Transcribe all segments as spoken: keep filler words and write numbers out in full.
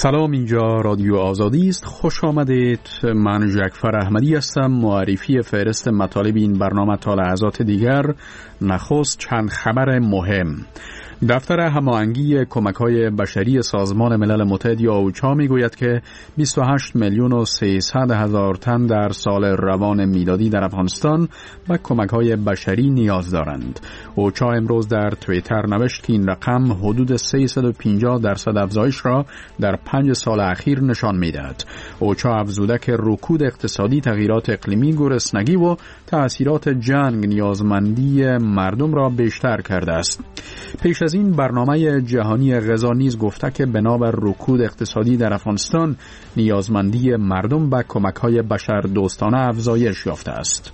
سلام، اینجا رادیو آزادی است. خوش آمدید. من جعفر احمدی هستم. معرفی فهرست مطالب این برنامه تا لحظات دیگر. نخست چند خبر مهم. دفتر هماهنگی کمک‌های بشری سازمان ملل متحد یا اوچا میگوید که بیست و هشت میلیون و سیصد هزار تن در سال روان میلادی در افغانستان به کمک‌های بشری نیاز دارند. اوچا امروز در توییتر نوشت که این رقم حدود سیصد و پنجاه درصد افزایش را در پنج سال اخیر نشان می‌دهد. اوچا افزوده که رکود اقتصادی، تغییرات اقلیمی، گرسنگی و تأثیرات جنگ نیازمندی مردم را بیشتر کرده است. پیش از این برنامه جهانی غذا نیز گفته که بنابر رکود اقتصادی در افغانستان نیازمندی مردم به کمک‌های بشردوستانه افزایش یافته است.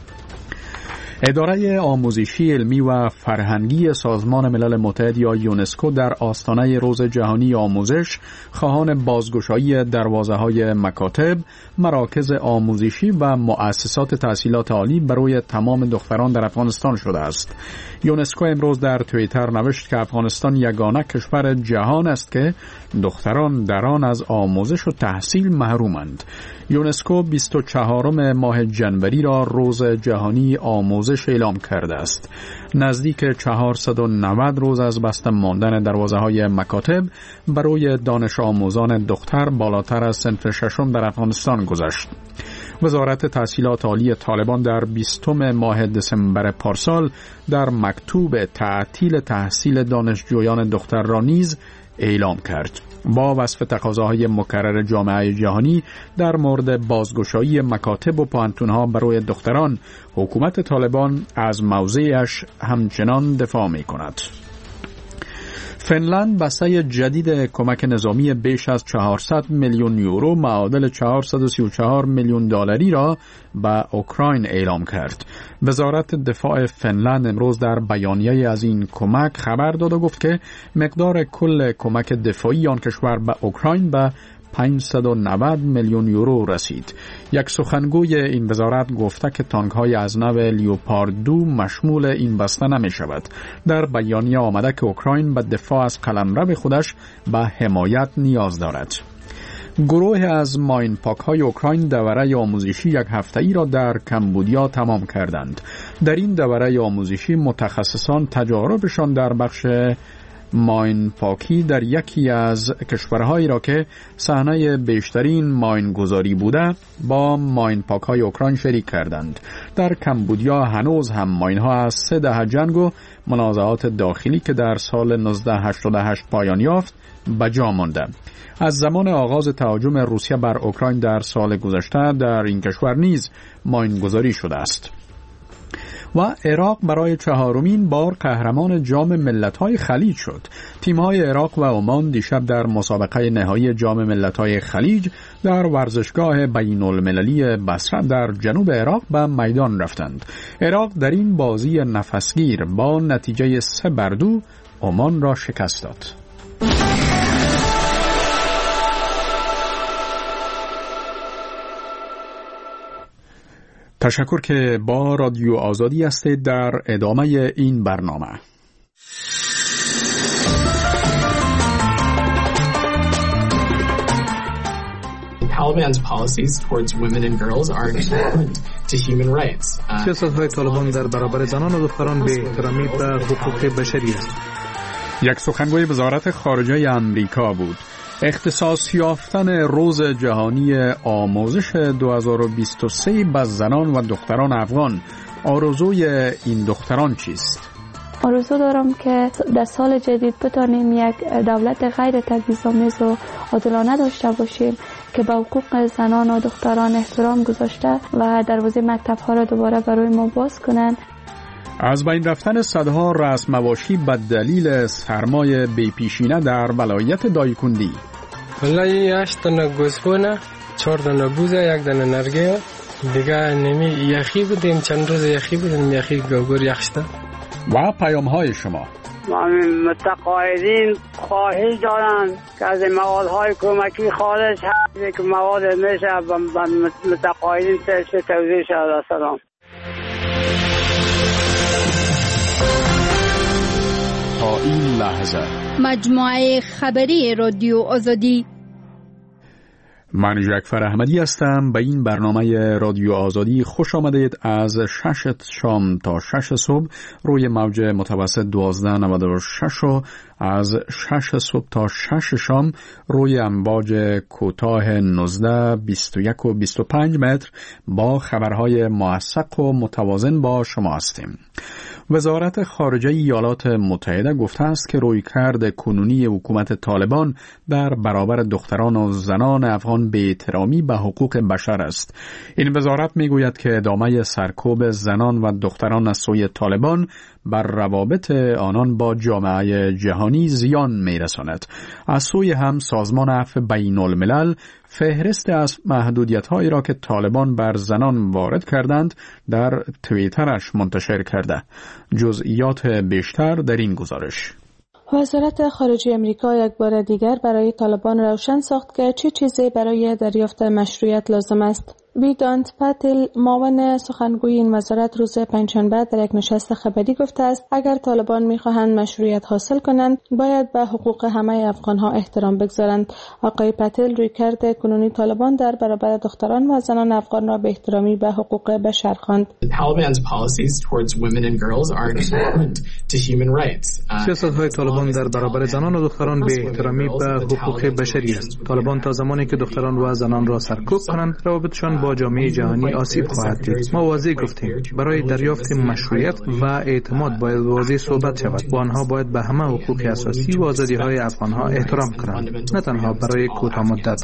اداره آموزشی علمی و فرهنگی سازمان ملل متحد یا یونسکو در آستانه روز جهانی آموزش خواهان بازگشایی دروازه‌های مکاتب، مراکز آموزشی و مؤسسات تحصیلات عالی برای تمام دختران در افغانستان شده است. یونسکو امروز در توییتر نوشت که افغانستان یگانه کشور جهان است که دختران در آن از آموزش و تحصیل محرومند. یونسکو بیست و چهارم ماه جنوری را روز جهانی آموزش اعلام کرده است. نزدیک چهارصد و نود روز از بسته ماندن دروازه‌های مکاتب برای دانش آموزان دختر بالاتر از صنف ششم در افغانستان گذشت. وزارت تحصیلات عالی طالبان در بیستم ماه دسامبر پارسال در مکتوب تعطیل تحصیل دانشجویان دختر را نیز اعلام کرد. با وصف تقاضاهای مکرر جامعه جهانی در مورد بازگشایی مکاتب و پوهنتون‌ها برای دختران، حکومت طالبان از موضعش همچنان دفاع می‌کند. فنلند بسته جدید کمک نظامی بیش از چهارصد میلیون یورو معادل چهارصد و سی و چهار میلیون دلاری را به اوکراین اعلام کرد. وزارت دفاع فنلند امروز در بیانیه از این کمک خبر داد و گفت که مقدار کل کمک دفاعی آن کشور به اوکراین به پانصد و نود میلیون یورو رسید. یک سخنگوی این وزارت گفته که تانک‌های از نوع لیوپارد دو مشمول این بسته نمی شود. در بیانیه آمده که اوکراین به دفاع از قلمرو خودش به حمایت نیاز دارد. گروه از ماین پاک های اوکراین دوره آموزشی یک هفته‌ای را در کمبودیا تمام کردند. در این دوره آموزشی متخصصان تجاربشان در بخش ماین پاکی در یکی از کشورهایی را که صحنه بیشترین ماین گذاری بوده با ماین پاک های اوکراین شریک کردند. در کمبودیا هنوز هم ماین ها از سه دهه جنگ و منازعات داخلی که در سال نوزده هشتاد و هشت پایان یافت به جا مانده. از زمان آغاز تهاجم روسیه بر اوکراین در سال گذشته در این کشور نیز ماین گذاری شده است. و عراق برای چهارمین بار قهرمان جام ملت‌های خلیج شد. تیم‌های عراق و عمان دیشب در مسابقه نهایی جام ملت‌های خلیج در ورزشگاه بین‌المللی بصره در جنوب عراق به میدان رفتند. عراق در این بازی نفسگیر با نتیجه سه بر دو عمان را شکست داد. تشکر که با رادیو آزادی هستید. در ادامه این برنامه Taliban's policies towards women and girls are important to human rights. سیاست‌های طالبان در برابر زنان و دختران به احترامی به حقوق بشری است. یک سخنگوی وزارت خارجه آمریکا بود. اختصاص یافتن روز جهانی آموزش دو هزار و بیست و سه به زنان و دختران افغان، آرزوی این دختران چیست؟ آرزو دارم که در سال جدید بتانیم یک دولت غیر تبعیض‌آمیز و عادلانه داشته باشیم که به حقوق زنان و دختران احترام گذاشته و دروازه مکتب‌ها را دوباره برای ما باز کنند. از بین رفتن صدها رسم‌واشی به دلیل سرمای بی‌پیشینه در ولایت دایکندی. والله هشت دانه گوسفونه، چهار دانه بوزه، یک دانه نرگه، دیگه نمی یخی بودیم، چند روز یخی بودیم، یخی گوگر یخ شده. و پیام‌های شما. متقاعدین خواهش دارند که از موادهای کمکی خارج هست که مواد میشه به متقاعدین توضیح شده. سلام. تا این لحظه مجموعه خبری رادیو آزادی من جعفر احمدی هستم. به این برنامه رادیو آزادی خوش آمدید. از شش شام تا شش صبح روی موج متوسط دوازده نود و شش و از شش صبح تا شش شام روی امواج کوتاه نوزده بیست و یک و بیست و پنج متر با خبرهای موثق و متوازن با شما هستیم. وزارت خارجه ایالات متحده گفته است که رویکرد کنونی حکومت طالبان در برابر دختران و زنان افغان بی‌احترامی به حقوق بشر است. این وزارت میگوید که ادامه سرکوب زنان و دختران از سوی طالبان بر روابط آنان با جامعه جهانی زیان میرساند. از سوی هم سازمان عفو بین الملل فهرست از محدودیت‌هایی را که طالبان بر زنان وارد کردند در توییترش منتشر کرده. جزئیات بیشتر در این گزارش. وزارت خارجه امریکا یک بار دیگر برای طالبان روشن ساخت که چه چیزی برای دریافت مشروعیت لازم است. ویدانت پاتیل، معاون سخنگوی این وزارت، روز پنجشنبه در یک نشست خبری گفته است اگر طالبان می‌خواهند مشروعیت حاصل کنند باید به حقوق همه افغان‌ها احترام بگذارند. آقای پاتیل رویکرد کنونی طالبان در برابر دختران و زنان افغان را به احترامی به حقوق بشر خواند. سیاست‌های طالبان در برابر زنان و دختران به احترامی به حقوق بشری است. طالبان تا زمانی که دختران و زنان را سرکوب کنند روابطشان با جامعه جهانی آسیب خواهد دید. ما واضح گفتیم برای دریافت مشروعیت و اعتماد باید واضح صحبت شود و آنها باید به همه حقوق اساسی و آزادی‌های افغان‌ها احترام کنند، نه تنها برای کوتاه مدت.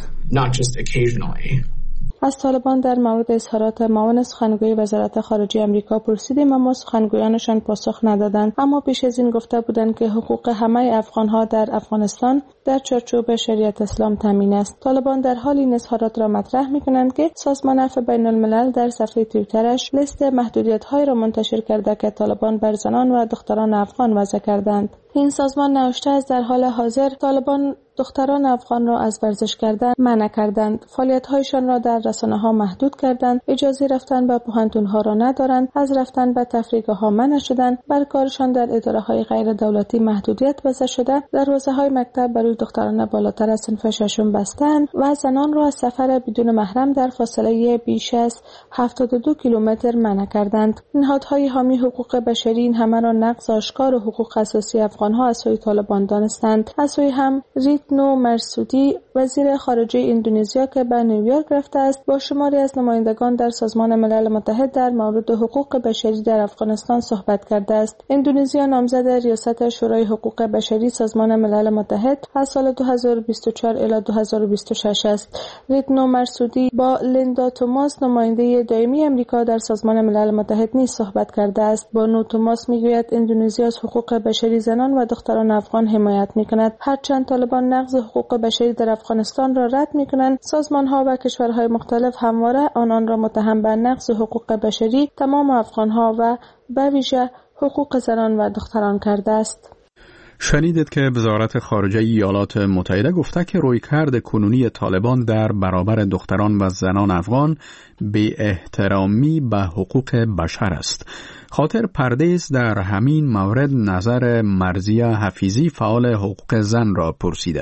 از طالبان در مورد اظهارات معاون سخنگوی وزارت خارجه امریکا پرسیدیم اما سخنگویانشان پاسخ ندادند. اما پیش از این گفته بودند که حقوق همه افغان‌ها در افغانستان در چارچوب شریعت اسلام تامین است. طالبان در حال این اظهارات را مطرح می‌کنند که سازمان عفو بین الملل در صفحه توییترش لیست محدودیت‌های را منتشر کرده که طالبان بر زنان و دختران افغان وضع کردند. این سازمان نوشته است در حال حاضر طالبان دختران افغان را از ورزش کردن منع کردند، فعالیت‌هایشان را در رسانه‌ها محدود کردند، اجازه رفتن به پوهنتون‌ها را ندارند، از رفتن به تفریحگاه‌ها منع شدند، بر کارشان در اداره‌های غیر دولتی محدودیت وضع شده، دروازه‌های مکتب برای دختران بالاتر از صنف ششم بستند و زنان را از سفر بدون محرم در فاصله بیش از هفتاد و دو کیلومتر منع کردند. نهادهای حامی حقوق بشری این همه را نقض آشکار و حقوق اساسی افغان‌ها از سوی طالبان دانستند. از سوی هم ریتنو مرسودی، وزیر خارجه اندونزیا که به نیویورک رفته است، با شماری از نمایندگان در سازمان ملل متحد در مورد حقوق بشری در افغانستان صحبت کرده است. اندونزیا نامزد ریاست شورای حقوق بشری سازمان ملل متحد از سال دو هزار و بیست و چهار الی دو هزار و بیست و شش است. ریتنو مرسودی با لیندا توماس، نماینده دائمی امریکا در سازمان ملل متحد نیز صحبت کرده است. بانو توماس میگوید اندونزیا از حقوق بشری زنان و دختران افغان حمایت میکند. هرچند طالبان نقض حقوق بشری در افغانستان را رد میکنند، سازمان‌ها و کشورهای مختلف همواره آنان را متهم به نقض حقوق بشری تمام افغان‌ها و به ویژه حقوق زنان و دختران کرده است. شنیدید که وزارت خارجه ایالات متحده گفته که رویکرد کنونی طالبان در برابر دختران و زنان افغان بی احترامی به حقوق بشر است. خاطر پردیس در همین مورد نظر مرضیه حفیظی، فعال حقوق زن، را پرسیده.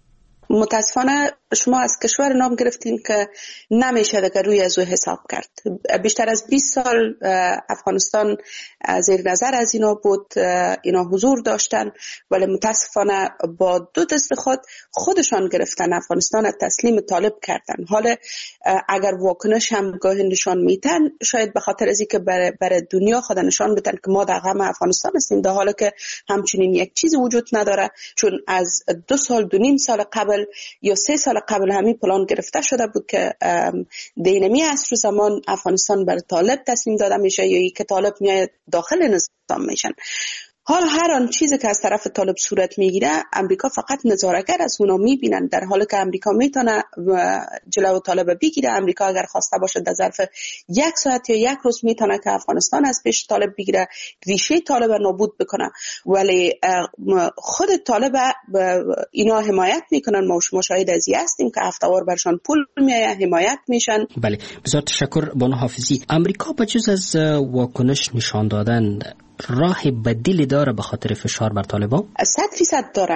متاسفانه شما از کشور نام گرفتین که نمیشه دیگه روی از او حساب کرد. بیشتر از بیست سال افغانستان زیر نظر از اینا بود، اینا حضور داشتن، ولی متاسفانه با دو دست خود خودشان گرفتن افغانستان تسلیم طالب کردن. حالا اگر واکنش هم گاهی نشان میتن، شاید به خاطر از اینکه برای بر دنیا خود نشان بدن که ما در غم افغانستان هستیم، در حالی که همچنین یک چیزی وجود نداره، چون از دو سال دو نیم سال قبل یا سه سال قبل همین پلان گرفته شده بود که دینمی عصر زمان افغانستان بر طالب تسلیم داده میشه یا که طالب میاد داخل نظام میشن. حال هر آن چیزی که از طرف طالب صورت میگیره، امریکا فقط نظاره‌گر از اونا میبینن، در حالی که امریکا میتونه جلو طالب بگیره. امریکا اگر خواسته باشه در ظرف یک ساعت یا یک روز میتونه که افغانستان از پیش طالب بگیره، ریشه طالب نابود بکنه، ولی خود طالب اینا حمایت میکنن. ما شما شاهد از این هستیم که هفته‌وار برشان پول میایه، حمایت میشن. بله، بسیار تشکر بانو حافظی. امریکا بجز از واکنش نشان دادن راه بدیلی داره به خاطر فشار بر طالبان؟ صد فیصد دارن.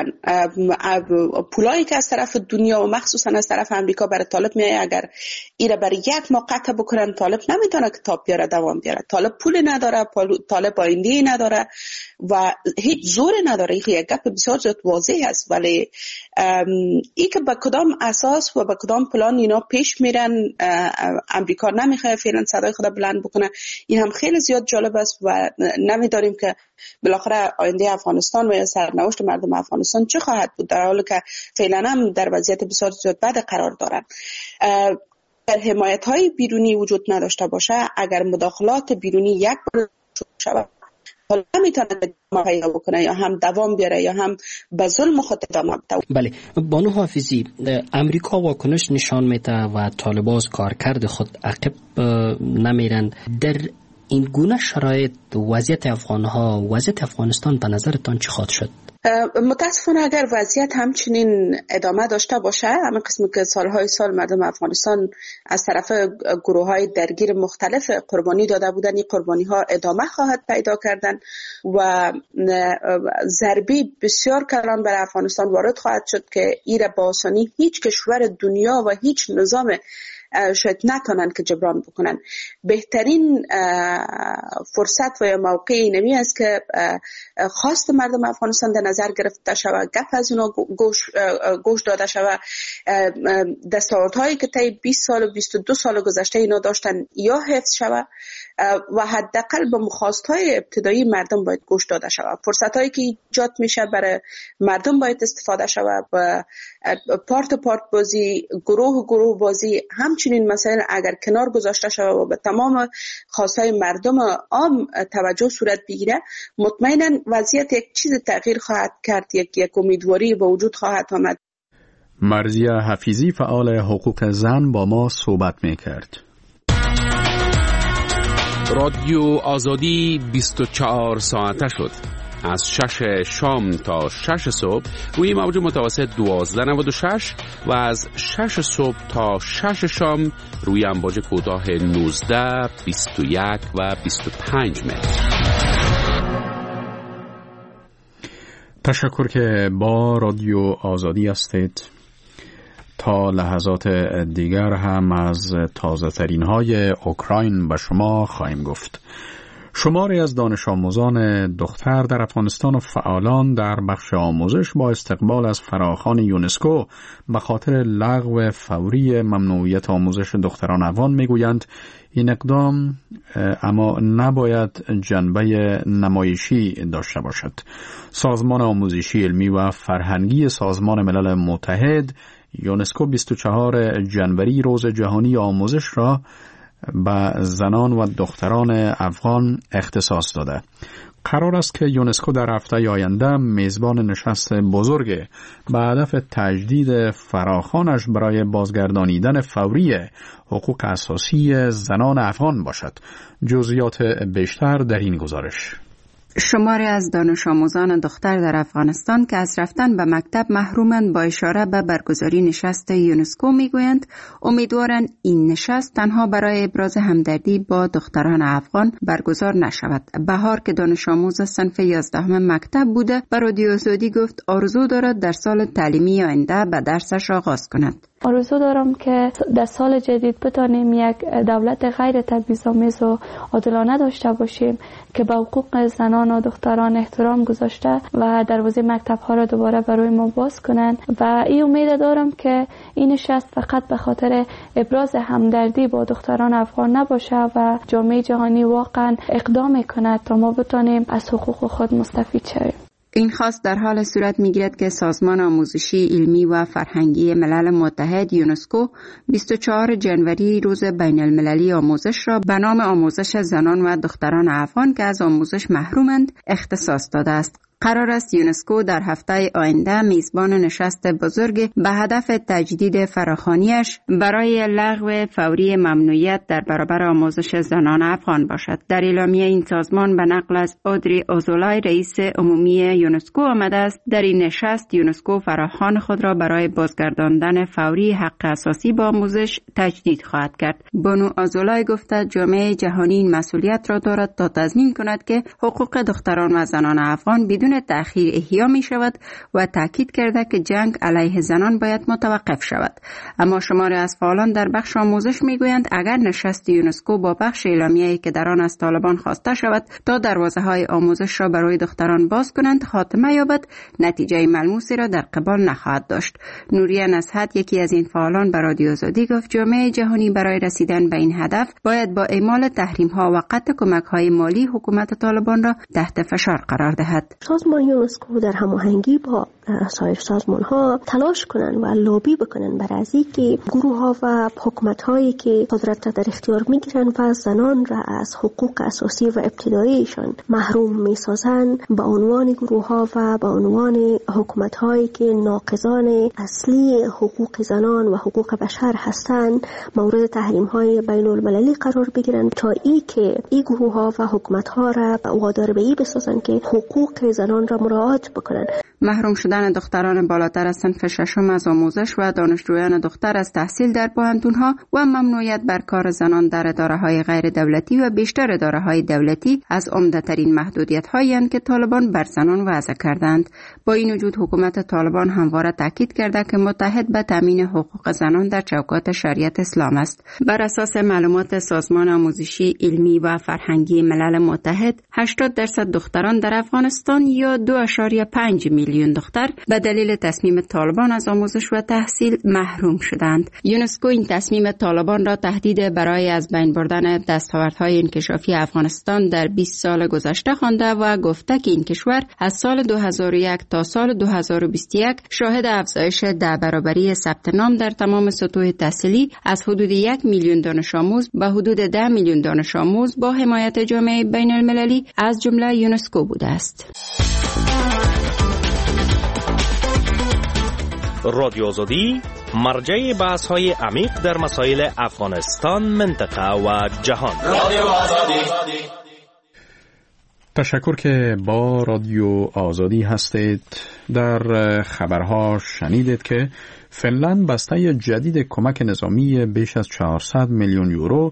پولایی که از طرف دنیا و مخصوصا از طرف امریکا برای طالب میایه، اگر ایره برای یک ماه قطع بکنن، طالب نمیتونه کتاب بیاره، دوام بیاره. طالب پول نداره، طالب آینده نداره و هیچ زور نداره. این یک گپ بسیار زیاد واضح است. ولی ای که به کدام اساس و به کدام پلان اینا پیش میرن، امریکا نمیخواد فعلا صدای خود بلند بکنه. این هم خیلی زیاد جالب است و نمیداریم که بالاخره آینده افغانستان و یا سرنوشت مردم افغانستان چه خواهد بود، در حالی که فعلا هم در وضعیت بسیار زیاد بد قرار دارن. در حمایت های بیرونی وجود نداشته باشه، اگر مداخلات بیرونی یک بار شود، حالا نمیتونه پیدا بکنه یا هم دوام بیاره یا هم به ظلم خود ادامه بده. بله، بانو حافظی، امریکا واکنش نشان میده و طالبان کارکرد خود عقب نمیرند. در این گونه شرایط وضعیت افغانها، وضعیت افغانستان به نظرتان چی خواهد شد؟ متاسفانه اگر وضعیت همچنین ادامه داشته باشه، همین قسمی که سالهای سال مردم افغانستان از طرف گروه های درگیر مختلف قربانی داده بودن، این قربانی ها ادامه خواهد پیدا کردن و ضربی بسیار کلان بر افغانستان وارد خواهد شد که ایره با آسانی هیچ کشور دنیا و هیچ نظام شاید نتونن که جبران بکنن. بهترین فرصت و یا موقع اینمی است که خواست مردم افغانستان در نظر گرفته شود، گپ از اونا گوش, گوش داده شود، دستاوردهایی که طی بیست سال و بیست و دو سال گذشته اینا داشتن یا حفظ شود و حداقل به مخواستهای ابتدایی مردم باید گوش داده شود. فرصتهایی که ایجاد میشه برای مردم باید استفاده شود و پارت پارت بازی، گروه گروه بازی، همچنین مسائل اگر کنار گذاشته شود و به تمام خواستهای مردم عام توجه صورت بگیره، مطمئنا وضعیت یک چیز تغییر خواهد کرد، یک یک امیدواری به وجود خواهد آمد. مرضیه حفیظی، فعال حقوق زن، با ما صحبت میکرد. رادیو آزادی بیست و چهار ساعته شد. از شش شام تا شش صبح روی موج متوسط دوازده نود و شش و از شش صبح تا شش شام روی امواج کوتاه نوزده، بیست و یک و بیست و پنج متر. تشکر که با رادیو آزادی هستید. تا لحظات دیگر هم از تازه ترین های اوکراین به شما خواهیم گفت. شماری از دانش آموزان دختر در افغانستان و فعالان در بخش آموزش با استقبال از فراخوان یونسکو به خاطر لغو فوری ممنوعیت آموزش دختران افغان میگویند این اقدام اما نباید جنبه نمایشی داشته باشد. سازمان آموزشی علمی و فرهنگی سازمان ملل متحد یونسکو بیست و چهارم جنوری روز جهانی آموزش را به زنان و دختران افغان اختصاص داده. قرار است که یونسکو در هفته آینده میزبان نشست بزرگ به هدف تجدید فراخوانش برای بازگردانیدن فوری حقوق اساسی زنان افغان باشد. جزئیات بیشتر در این گزارش. شماری از دانش آموزان دختر در افغانستان که از رفتن به مکتب محرومند با اشاره به برگزاری نشست یونسکو میگویند امیدوارند این نشست تنها برای ابراز همدردی با دختران افغان برگزار نشود. بهار که دانش آموز صنف یازدهم مکتب بوده به رادیو آزادی گفت آرزو دارد در سال تعلیمی آینده به درسش آغاز کند. آرزو دارم که در سال جدید بتانیم یک دولت غیر تبعیض‌آمیز و عادلانه داشته باشیم که به حقوق زنان و دختران احترام گذاشته و دروازه مکتب‌ها را دوباره برای ما باز کنند و این امید دارم که این نشست فقط به خاطر ابراز همدردی با دختران افغان نباشه و جامعه جهانی واقعا اقدام کند تا ما بتانیم از حقوق خود مستفید شویم. این خواست در حال صورت می‌گیرد که سازمان آموزشی علمی و فرهنگی ملل متحد یونسکو بیست و چهارم جنوری روز بین المللی آموزش را به نام آموزش زنان و دختران افغان که از آموزش محرومند اختصاص داده است. قرار است یونسکو در هفته آینده میزبان نشست بزرگ به هدف تجدید فراخوانیش برای لغو فوری ممنوعیت در برابر آموزش زنان افغان باشد. در اعلامیه این سازمان به نقل از اودری آزولای رئیس عمومی یونسکو آمده است در این نشست یونسکو فراخوان خود را برای بازگرداندن فوری حق اساسی با آموزش تجدید خواهد کرد. بانو آزولای گفته جامعه جهانی این مسئولیت را دارد تا تضمین کند که حقوق دختران و زنان افغان بدون تأخیر احیا می شود و تاکید کرده که جنگ علیه زنان باید متوقف شود. اما شماری از فعالان در بخش آموزش می گویند اگر نشست یونسکو با بخش اعلامیه‌ای که در آن از طالبان خواسته شود تا دروازه های آموزش را برای دختران باز کنند خاتمه یابد، نتیجه ملموسی را در قبال نخواهد داشت. نوریه نصحت یکی از این فعالان به رادیو آزادی گفت جامعه جهانی برای رسیدن به این هدف باید با اعمال تحریم ها و قطع کمک های مالی حکومت طالبان را تحت فشار قرار دهد. سازمان یونسکو در هماهنگی با سایر سازمان ها تلاش کنند و لابی بکنند برای اینکه گروه ها و حکومت هایی که قدرت را در اختیار میگیرند و زنان را از حقوق اساسی و ابتداییشان محروم میسازند به عنوان گروه ها و به عنوان حکومت هایی که ناقضان اصلی حقوق زنان و حقوق بشر هستند مورد تحریم های بین المللی قرار بگیرند تا ای که این گروه ها و حکومت ها را وادار به این بسازند که حقوق زنان را مراعات بکنند. محروم شدن دختران بالاتر از صنف ششم از آموزش و دانشجویان دختر از تحصیل در پوهنتون‌ها و ممنوعیت بر کار زنان در اداره‌های غیر دولتی و بیشتر اداره‌های دولتی از عمده‌ترین محدودیت‌هایی اند که طالبان بر زنان وضع کردند. با این وجود حکومت طالبان همواره تاکید کرده که متحد به تامین حقوق زنان در چوکات شریعت اسلام است. بر اساس معلومات سازمان آموزشی، علمی و فرهنگی ملل متحد، هشتاد درصد دختران در افغانستان یا دو ممیز پنج میلیون دختر به دلیل تصمیم طالبان از آموزش و تحصیل محروم شدند. یونسکو این تصمیم طالبان را تهدید برای از بین بردن دستاوردهای انکشافی افغانستان در بیست سال گذشته خوانده و گفته که این کشور از سال دو هزار و یک تا سال دو هزار و بیست و یک شاهد افزایش ده برابری ثبت نام در تمام سطوح تحصیلی از حدود یک میلیون دانش آموز به حدود ده میلیون دانش آموز با حمایت جامعه بین المللی از جمله یونسکو بوده است. رادیو آزادی مرجع بحث های عمیق در مسائل افغانستان، منطقه و جهان. رادیو آزادی. تشکر که با رادیو آزادی هستید. در خبرها شنیدید که فنلند بسته جدید کمک نظامی بیش از چهارصد میلیون یورو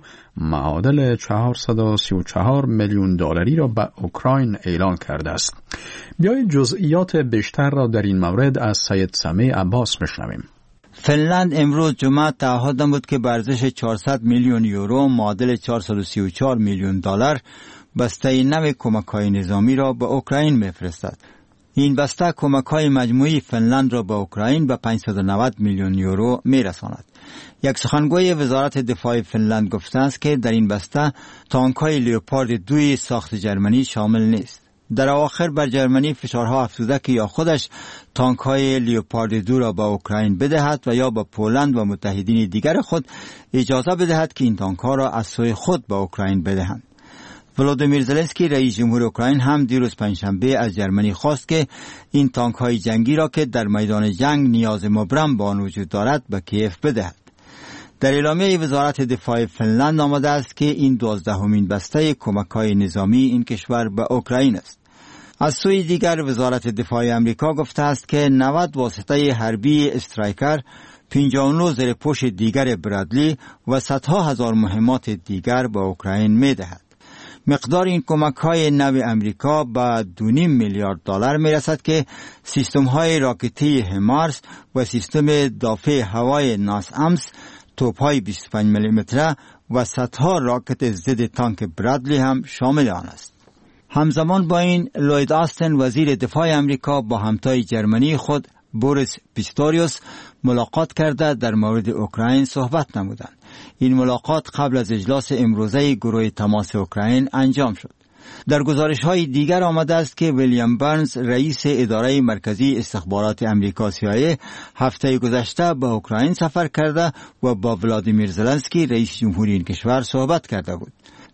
معادل چهارصد و سی و چهار میلیون دلاری را به اوکراین اعلان کرده است. بیایید جزئیات بیشتر را در این مورد از سید سمیع عباس بشنویم. فنلند امروز جمعه تعهد نمود که به ارزش چهارصد میلیون یورو معادل چهارصد و سی و چهار میلیون دلار بسته نو کمک‌های نظامی را به اوکراین می‌فرستد. این بسته کمک‌های مجموعی فنلند را به اوکراین به پانصد و نود میلیون یورو می‌رساند. یک سخنگوی وزارت دفاع فنلند گفته است که در این بسته تانک‌های لیوپارد دو ساخت جرمنی شامل نیست. در اواخر بر جرمنی فشارها افزوده که یا خودش تانک‌های لیوپارد دو را به اوکراین بدهد و یا به پولند و متحدین دیگر خود اجازه بدهد که این تانک‌ها را از سوی خود به اوکراین بدهند. ولودیمیر زلنسکی رئیس جمهور اوکراین هم دیروز پنجشنبه از جرمنی خواست که این تانک‌های جنگی را که در میدان جنگ نیاز مبرم به آن وجود دارد به کیف بدهد. در اعلامیه وزارت دفاع فنلند آمده است که این دوازدهمین بسته کمک‌های نظامی این کشور به اوکراین است. از سوی دیگر وزارت دفاع آمریکا گفته است که نود واسطه حربی استرایکر، پنجاه و نه زیرپوش دیگر برادلی و صدها هزار مهمات دیگر به اوکراین می‌دهد. مقدار این کمک‌های نو امریکا به دو و نیم میلیارد دلار می‌رسد که سیستم‌های راکتی همارس و سیستم دافع هوای ناسامس، توپ‌های بیست و پنج میلیمتر و صدها راکت ضد تانک برادلی هم شامل آن است. همزمان با این لوید آستن وزیر دفاع امریکا با همتای جرمنی خود بوریس پیستوریوس ملاقات کرده در مورد اوکراین صحبت نمودند. این ملاقات قبل از اجلاس امروزه گروه تماس اوکراین انجام شد. در گزارش‌های دیگر آمده است که ویلیام برنز رئیس اداره مرکزی استخبارات امریکا سی آی ای هفته گذشته به اوکراین سفر کرده و با ولادیمیر زلنسکی رئیس جمهوری این کشور صحبت کرده بود.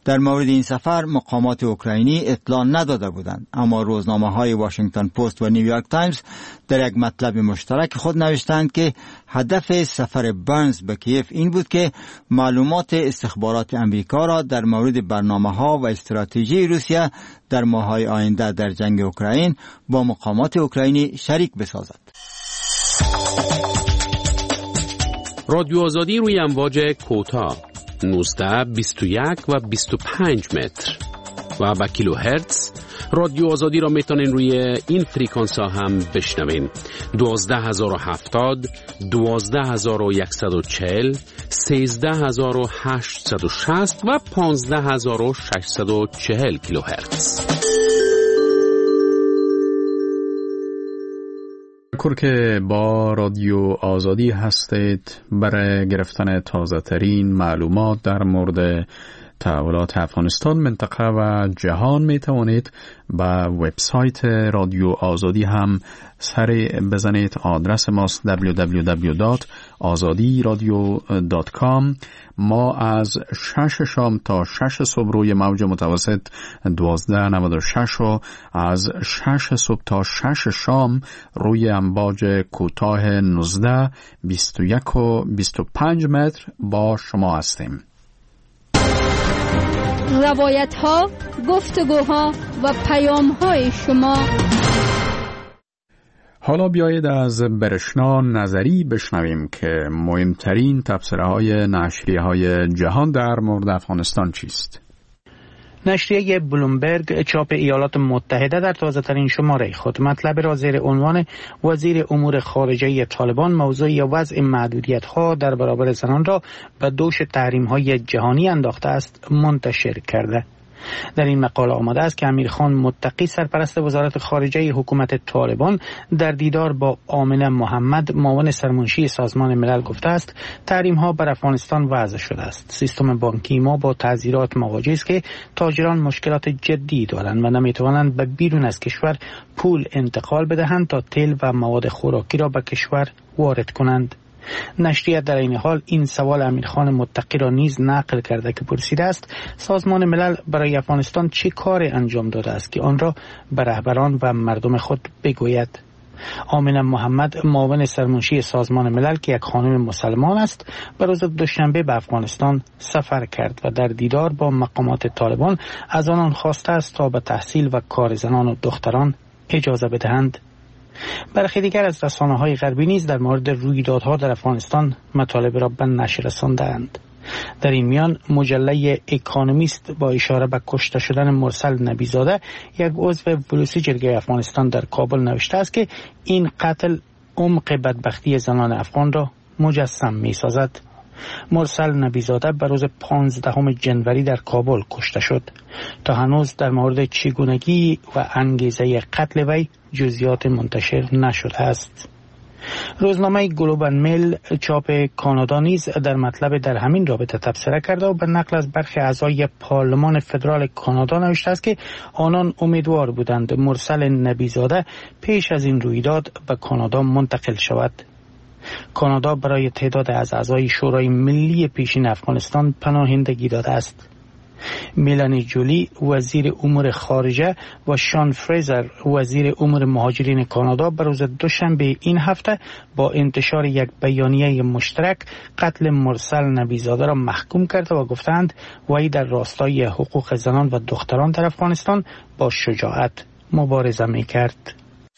در مورد این سفر مقامات اوکراینی اطلاع نداده بودند، اما روزنامه‌های واشنگتن پست و نیویورک تایمز در یک مطلب مشترک خود نوشتند که هدف سفر برنز به کیف این بود که معلومات استخبارات امریکا را در مورد برنامه‌ها و استراتژی روسیه در ماه‌های آینده در جنگ اوکراین با مقامات اوکراینی شریک بسازد. رادیو آزادی روی امواج کوتاه نوزده، بیست و یک و بیست و پنج متر و با کیلو هرتز. رادیو آزادی را میتونین روی این فریکانس ها هم بشنوین: دوازده هزار و هفتاد، دوازده هزار و صد و چهل، سیزده هزار و هشتصد و شصت و پانزده هزار و ششصد و چهل کیلو هرتز. شکر که با رادیو آزادی هستید. برای گرفتن تازه ترین معلومات در مورد تحولات افغانستان، منطقه و جهان می توانید به وبسایت رادیو آزادی هم سر بزنید. آدرس ماست دبلیو دبلیو دبلیو دات آزادی رادیو دات کام. ما از شش شام تا شش صبح روی موج متوسط دوازده نود و شش و از شش صبح تا شش شام روی امواج کوتاه نوزده، بیست و یک و بیست و پنج متر با شما هستیم. روایت ها، گفتگوها و پیام های شما. حالا بیایید از برشنا نظری بشنویم که مهمترین تبصره های نشریه های جهان در مورد افغانستان چیست. نشریه بلومبرگ چاپ ایالات متحده در تازه ترین شماره خود مطلب را زیر عنوان وزیر امور خارجه طالبان موضوع وضع محدودیت ها در برابر زنان را به دوش تحریم های جهانی انداخته است منتشر کرده. در این مقاله آمده است که امیرخان متقی سرپرست وزارت خارجه حکومت طالبان در دیدار با آمنه محمد معاون سرمنشی سازمان ملل گفته است تحریم ها بر افغانستان وضع شده است. سیستم بانکی ما با تعذیرات مواجه است که تاجران مشکلات جدی دارند و نمیتوانند به بیرون از کشور پول انتقال بدهند تا تیل و مواد خوراکی را به کشور وارد کنند. نشریه در این حال این سوال امیرخان متقی را نیز نقل کرده که پرسیده است سازمان ملل برای افغانستان چه کار انجام داده است که آن را به رهبران و مردم خود بگوید. آمنه محمد معاون سرمنشی سازمان ملل که یک خانم مسلمان است به روز دوشنبه به افغانستان سفر کرد و در دیدار با مقامات طالبان از آنان خواسته است تا به تحصیل و کار زنان و دختران اجازه بدهند. برخی دیگر از رسانه‌های غربی نیز در مورد رویدادها در افغانستان مطالب را به نشر رساندند. در این میان مجله اکانومیست با اشاره به کشته شدن مرسل نبیزاده یک عضو ولوسی جرگه افغانستان در کابل نوشته است که این قتل عمق بدبختی زنان افغان را مجسم می سازد. مرسل نبیزاده به روز پانزدهم جنوری در کابل کشته شد. تا هنوز در مورد چگونگی و انگیزه قتل وی جزئیات منتشر نشده است. روزنامه گلوبال میل چاپ کانادا نیز در مطلب در همین رابطه تبصره کرده و به نقل از برخی اعضای پارلمان فدرال کانادا نوشته است که آنان امیدوار بودند مرسل نبیزاده پیش از این رویداد به کانادا منتقل شود. کانادا برای تعداد از اعضای شورای ملی پیشین افغانستان پناهندگی داده است. میلانی جولی وزیر امور خارجه و شان فریزر وزیر امور مهاجرین کانادا به روز دوشنبه این هفته با انتشار یک بیانیه مشترک قتل مرسل نبیزاده را محکوم کرده و گفتند وی در راستای حقوق زنان و دختران در افغانستان با شجاعت مبارزه می کرد.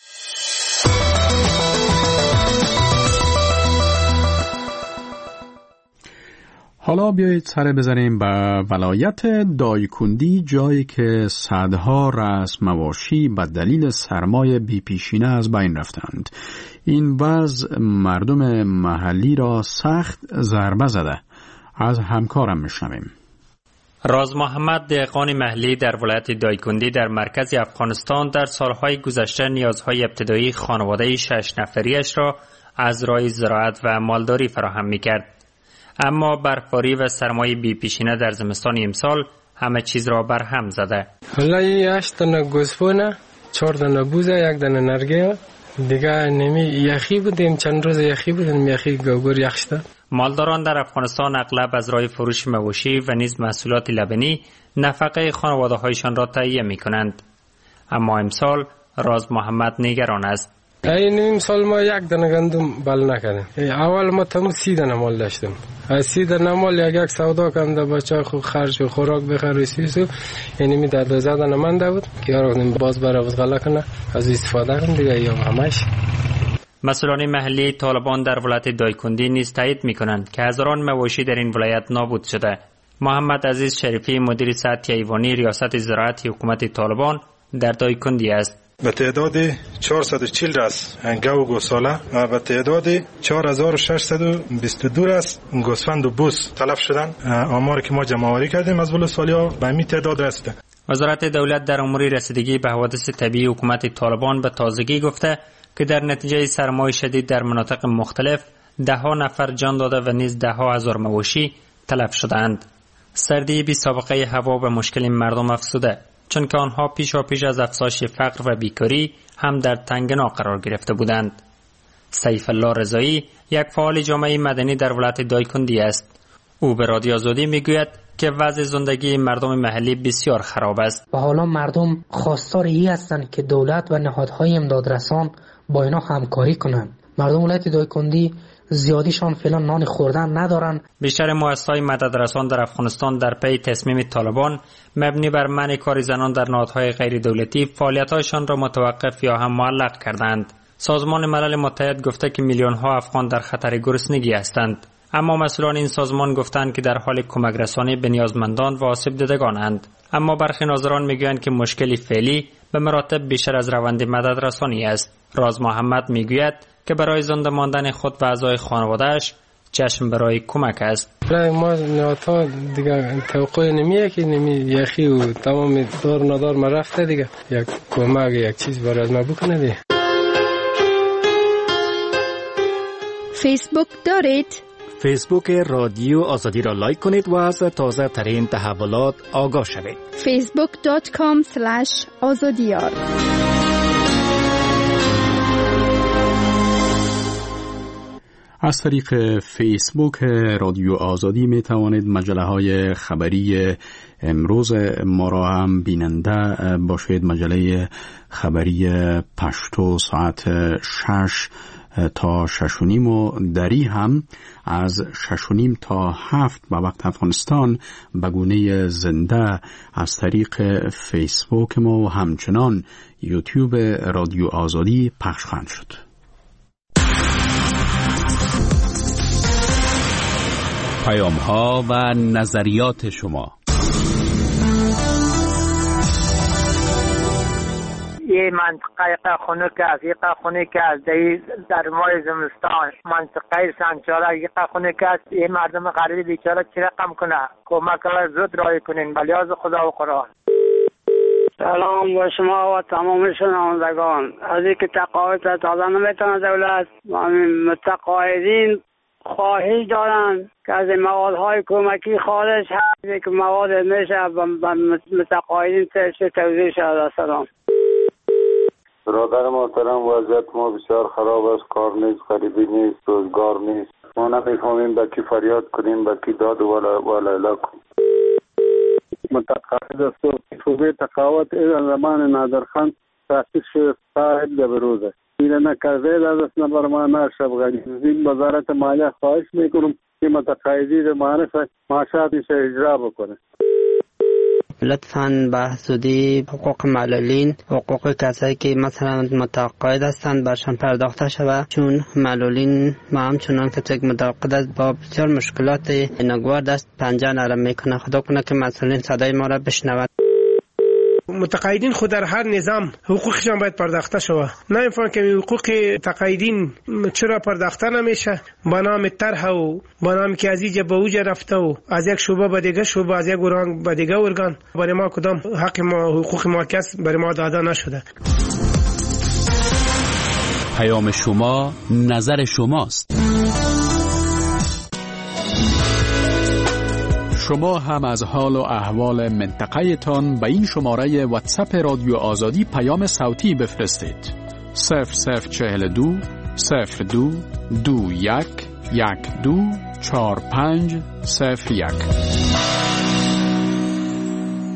حالا بیایید سر بزنیم به ولایت دایکندی، جایی که صدها رأس مواشی به دلیل سرمای بی‌پیشینه از بین رفتند. این وضع مردم محلی را سخت ضربه زده. از همکارم میشنویم. راز محمد دهقان محلی در ولایت دایکندی در مرکز افغانستان در سالهای گذشته نیازهای ابتدایی خانواده شش نفریش را از راه زراعت و مالداری فراهم می‌کرد. اما برفباری و سرمای بی‌پیشینه در زمستان امسال همه چیز را بر هم زده. حالا هشت دانه گوسفند، چهار دانه بوزه، یک دانه نرگه، دیگه نمی یخی بودیم، چند روز یخی بودیم، یخی گوگور یخ شده. مالداران در افغانستان اغلب از راه فروش مواشی و نیز محصولات لبنی نفقه خانواده هایشان را تهیه می کنند. اما امسال راز محمد نگران است. این امسال ما یک دانه گندم بل نکردیم. اول ما تمام سی دانه مال داشتیم. از سی دانه مال یک یک سودا کردم بچه خو خرج و خوراک بخره سیسو. یعنی می در دوازده دانه مانده بود که یارو باز برای غلا کنه از استفاده کنم دیگه یا همش. مسئولان محلی طالبان در ولایت دایکندی نیز تایید می‌کنند که هزاران مواشی در این ولایت نابود شده. محمد عزیز شریفی مدیر سطحی ایوانی ریاست زراعت حکومت طالبان در دایکندی است. به تعداد چهارصد و چهل راس گو و گوساله و به تعداد چهار هزار و ششصد و بیست و دو راس گوسفند و بوس تلف شدن. آماری که ما جمع آوری کردیم از ولسوالی‌ها به این تعداد رسیده. وزارت دولت در امور رسیدگی به حوادث طبیعی حکومت طالبان به تازگی گفته که در نتیجه سرمای شدید در مناطق مختلف ده ها نفر جان داده و نیز ده ها هزار مواشی تلف شدند. سردی بی سابقه هوا به مشکل مردم افزوده، چون که آنها پیشا پیش از افزایش فقر و بیکاری هم در تنگنا قرار گرفته بودند. سیف الله رضایی یک فعال جامعه مدنی در ولایت دایکندی است. او به رادیو آزادی میگوید که وضع زندگی مردم محلی بسیار خراب است و حالا مردم خواستار این هستند که دولت و نهادهای امدادرسان با اینا همکاری کنند. مردم ولایت دایکندی زیادیشان فعلا نان خوردن ندارن. بیشتر مؤسسات مددرسان در افغانستان در پی تصمیم طالبان مبنی بر منع کار زنان در نهادهای غیر دولتی فعالیت‌هایشان را متوقف یا هم معلق کردند. سازمان ملل متحد گفته که میلیون ها افغان در خطر گرسنگی هستند، اما مسئولان این سازمان گفتند که در حال کمک رسانی به نیازمندان و آسیب دیدگانند. اما برخی ناظران میگویند که مشکلی فعلی به مراتب بیشتر از روند مددرسانی است. راز محمد میگوید که برای زنده ماندن خود و اعضای خانواده‌اش جشن برای کمک است. برای ما نهادها دیگه توقع نمیه که نمی یخی و تمام دار ندار ما رفته دیگه یک کمک یک چیز برای ما بکنه دیگه. فیسبوک دارید؟ فیسبوک رادیو آزادی را لایک کنید و از تازه ترین تحولات آگاه شوید. فیسبوک دات کام اسلش آزادیار. از طریق فیسبوک رادیو آزادی می توانید مجله های خبری امروز ما را هم بیننده باشید. مجله خبری پشتو ساعت شش تا شش و نیم و دری هم از شش و نیم تا هفت به وقت افغانستان به گونه زنده از طریق فیسبوک ما و همچنان یوتیوب رادیو آزادی پخش خواهند شد. پیام ها و نظریات شما. یه منطقه خونه که از یک خونه که از در ماه زمستان منطقه سنچاره یک خونه که از یه مردم غریب بیچاره چی رقم کنه کمک زود رای کنین بلیاز خدا و قرآن. سلام با شما و تمام شنوندگان. از اینکه تقاعد تازه نمیتونه دولت متقاعدین خواهش دارن که از موادهای کمکی خارج هست که مواد میشه به متقاعدین توزیع شده. سلام. برادر محترم، وضعیت ما بسیار خراب است. کار نیست، غریبی نیست، روزگار نیست. ما نمیفهمیم به کی فریاد کنیم، به کی داد و لیلا کنیم. متقاعد است و شعبه تقاعد زمان نادرخان تاسیس شده صاحب به روزه این نکرده در دست نبر ما نشب غنی وزارت مالیه خواهش میکنم که متقاعدی به معرف معاشاتش اجرا بکنه. لطفاً به حدودی حقوق معلولین، حقوق کسایی که مثلا متقاعد هستند برشان پرداخته شود، چون معلولین ما همچنان که یک متقاعد است با بسیار مشکلات ناگوار دست پنجه نرم میکنه. خدا کنه که مسئولین صدای ما را بشنود. متقاعدین خود در هر نظام حقوقشان باید پرداخته شود. نه اینفان که حقوق تقاعدین چرا پرداخته نمیشه با نام طرح و با نام که از اینجا به اوجا رفته و از یک شعبه به دیگه شعبه از یک ارگان به دیگه ارگان برای ما کدام حق ما حقوق ما کس برای ما داده نشده. پیام شما نظر شماست. شما هم از حال و احوال منطقه تان به این شماره واتساپ رادیو آزادی پیام صوتی بفرستید. صفر صفر چهل دو صفر دو دو یک یک دو چار پنج صفر یک.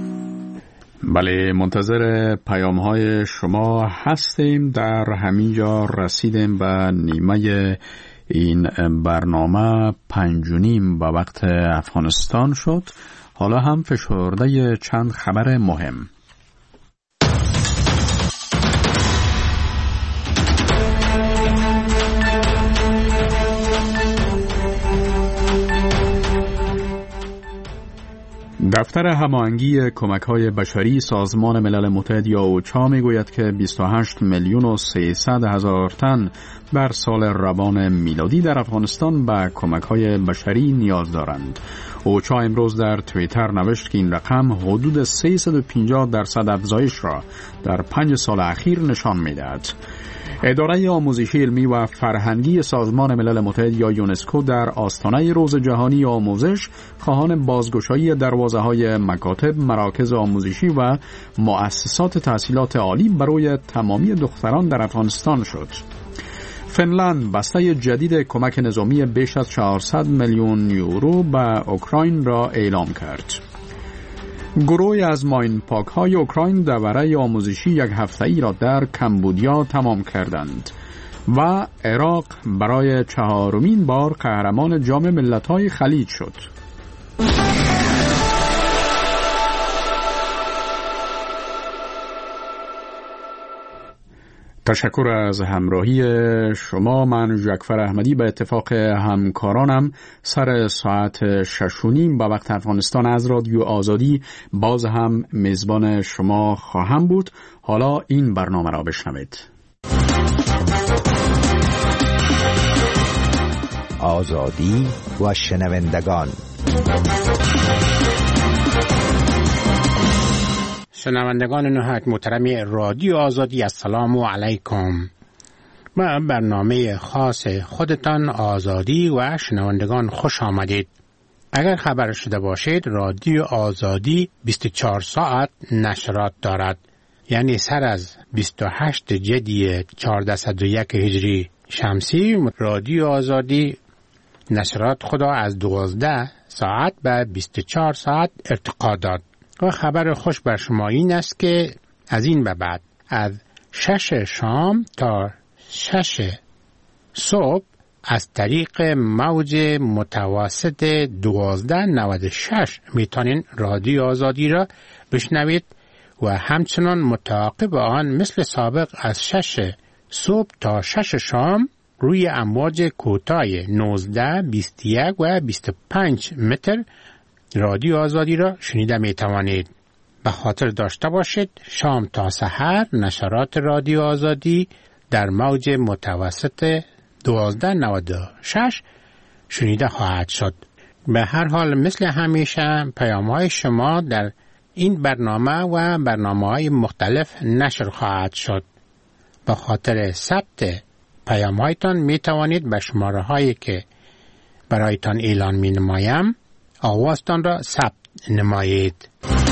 بله، منتظر پیام های شما هستیم. در همینجا رسیدیم به نیمه این برنامه. پنج و نیم به وقت افغانستان شد. حالا هم فشرده چند خبر مهم. دفتر هماهنگی کمک‌های بشری سازمان ملل متحد یا اوچا میگوید که بیست و هشت میلیون و سیصد هزار تن در سال روان میلادی در افغانستان به کمک‌های بشری نیاز دارند. اوچا امروز در توییتر نوشت که این رقم حدود سیصد و پنجاه درصد افزایش را در پنج سال اخیر نشان می‌دهد. اداره آموزشی علمی و فرهنگی سازمان ملل متحد یا یونسکو در آستانه روز جهانی آموزش خواهان بازگشایی دروازه‌های مکاتب، مراکز آموزشی و مؤسسات تحصیلات عالی برای تمامی دختران در افغانستان شد. فنلند بسته جدید کمک نظامی بیش از چهارصد میلیون یورو به اوکراین را اعلام کرد. گروهی از ماین پاک های اوکراین دوره آموزشی یک هفته‌ای را در کمبودیا تمام کردند و عراق برای چهارمین بار قهرمان جام ملت‌های خلیج شد. تشکر از همراهی شما. من جعفر احمدی به اتفاق همکارانم سر ساعت شش و نیم به وقت افغانستان از رادیو آزادی باز هم میزبان شما خواهم بود. حالا این برنامه را بشنوید. آزادی و شنوندگان. شنوندگان نهایت محترم رادیو آزادی، السلام علیکم. با برنامه خاص خودتان آزادی و شنوندگان خوش آمدید. اگر خبر شده باشید رادیو آزادی بیست و چهار ساعت نشرات دارد، یعنی سر از بیست و هشت جدی چهارصد و یک هجری شمسی رادیو آزادی نشرات خدا از دوازده ساعت به بیست و چهار ساعت ارتقا داد. و خبر خوش بر شما این است که از این به بعد از شش شام تا شش صبح از طریق موج متوسط دوازده نود و شش میتونین رادیو آزادی را بشنوید و همچنان متعاقب آن مثل سابق از شش صبح تا شش شام روی امواج کوتاه نوزده، بیست و یک و بیست و پنج متر رادیو آزادی را شنیده می توانید. به خاطر داشته باشید شام تا سحر نشرات رادیو آزادی در موج متوسط دوازده نود و شش شنیده خواهد شد. به هر حال مثل همیشه پیام های شما در این برنامه و برنامه های مختلف نشر خواهد شد. به خاطر ثبت پیام هایتان می توانید به شماره هایی که برایتان اعلان می نمایم آوازتان را ثبت نمایید.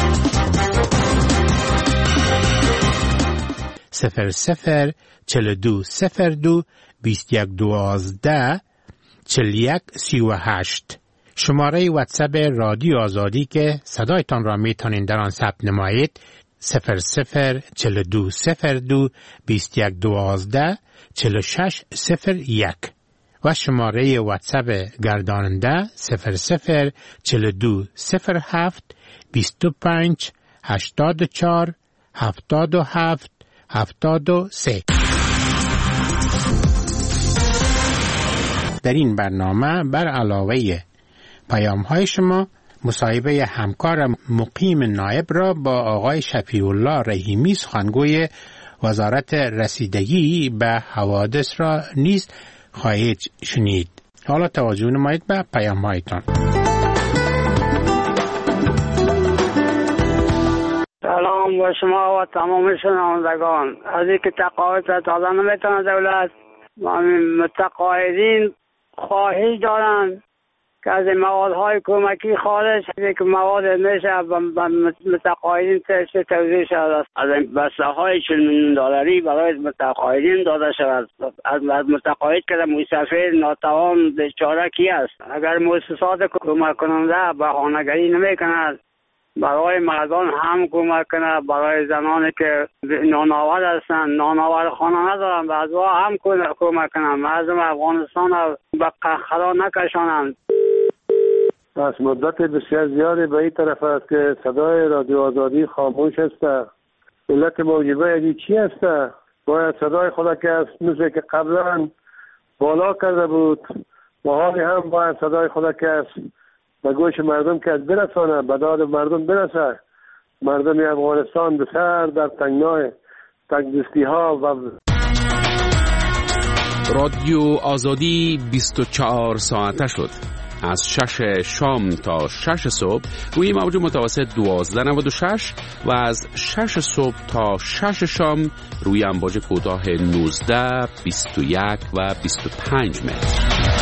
صفر صفر چل دو صفر دو بیست یک دوازده چل یک سی و هشت شماره واتساپ رادیو آزادی که صدایتان را میتونین در آن ثبت نمایید. صفر صفر چل دو صفر دو بیست یک دوازده چل شش صفر یک و شماره واتساپ گرداننده صفر صفر چل دو صفر هفت بیست و پنج هشتاد و چهار هفتاد و هفت هفتاد و سه. در این برنامه بر علاوه پیام های شما مصاحبه همکار مقیم نایب را با آقای شفیع الله رحیمی سخنگوی وزارت رسیدگی به حوادث را نیز خواهید شنید. حالا توجه نمایید به پیام هایتان. سلام با شما و تمام شنوندگان. از اینکه تقاعد تازه نمیتونه دولت متقاعدین خواهش دارن که از موادهای کمکی خارج که مواد میشه متقاعدین توزیع شود، از بسته های چهل میلیون دلاری برای متقاعدین داده شود. از متقاعد که مسافر ناتوان بیچاره کی است؟ اگر مؤسسات کمک کننده بهانه‌گری نمی‌کنند برای مردان هم کمک کنه، برای زنانی که نانآور هستن نانآور خانه ندارن به ازوا هم کمک کنه، مردم افغانستان را به قهقرا نکشانند. از مدت بسیار زیادی به این طرف است که صدای رادیو آزادی خاموش است. علت موجبه یعنی چی است؟ باید صدای خود که است مثل که قبلا بالا کرده بود و حالی هم باید صدای خود که است به گوش مردم که از برسانه، به داد مردم برسه. مردم افغانستان بسر در تنگنای تنگدستی ها و رادیو آزادی بیست و چهار ساعته شد. از شش شام تا شش صبح روی موج متوسط دوازده نود و شش و از شش صبح تا شش شام روی امواج کوتاه نوزده، بیست و یک و بیست و پنج متر.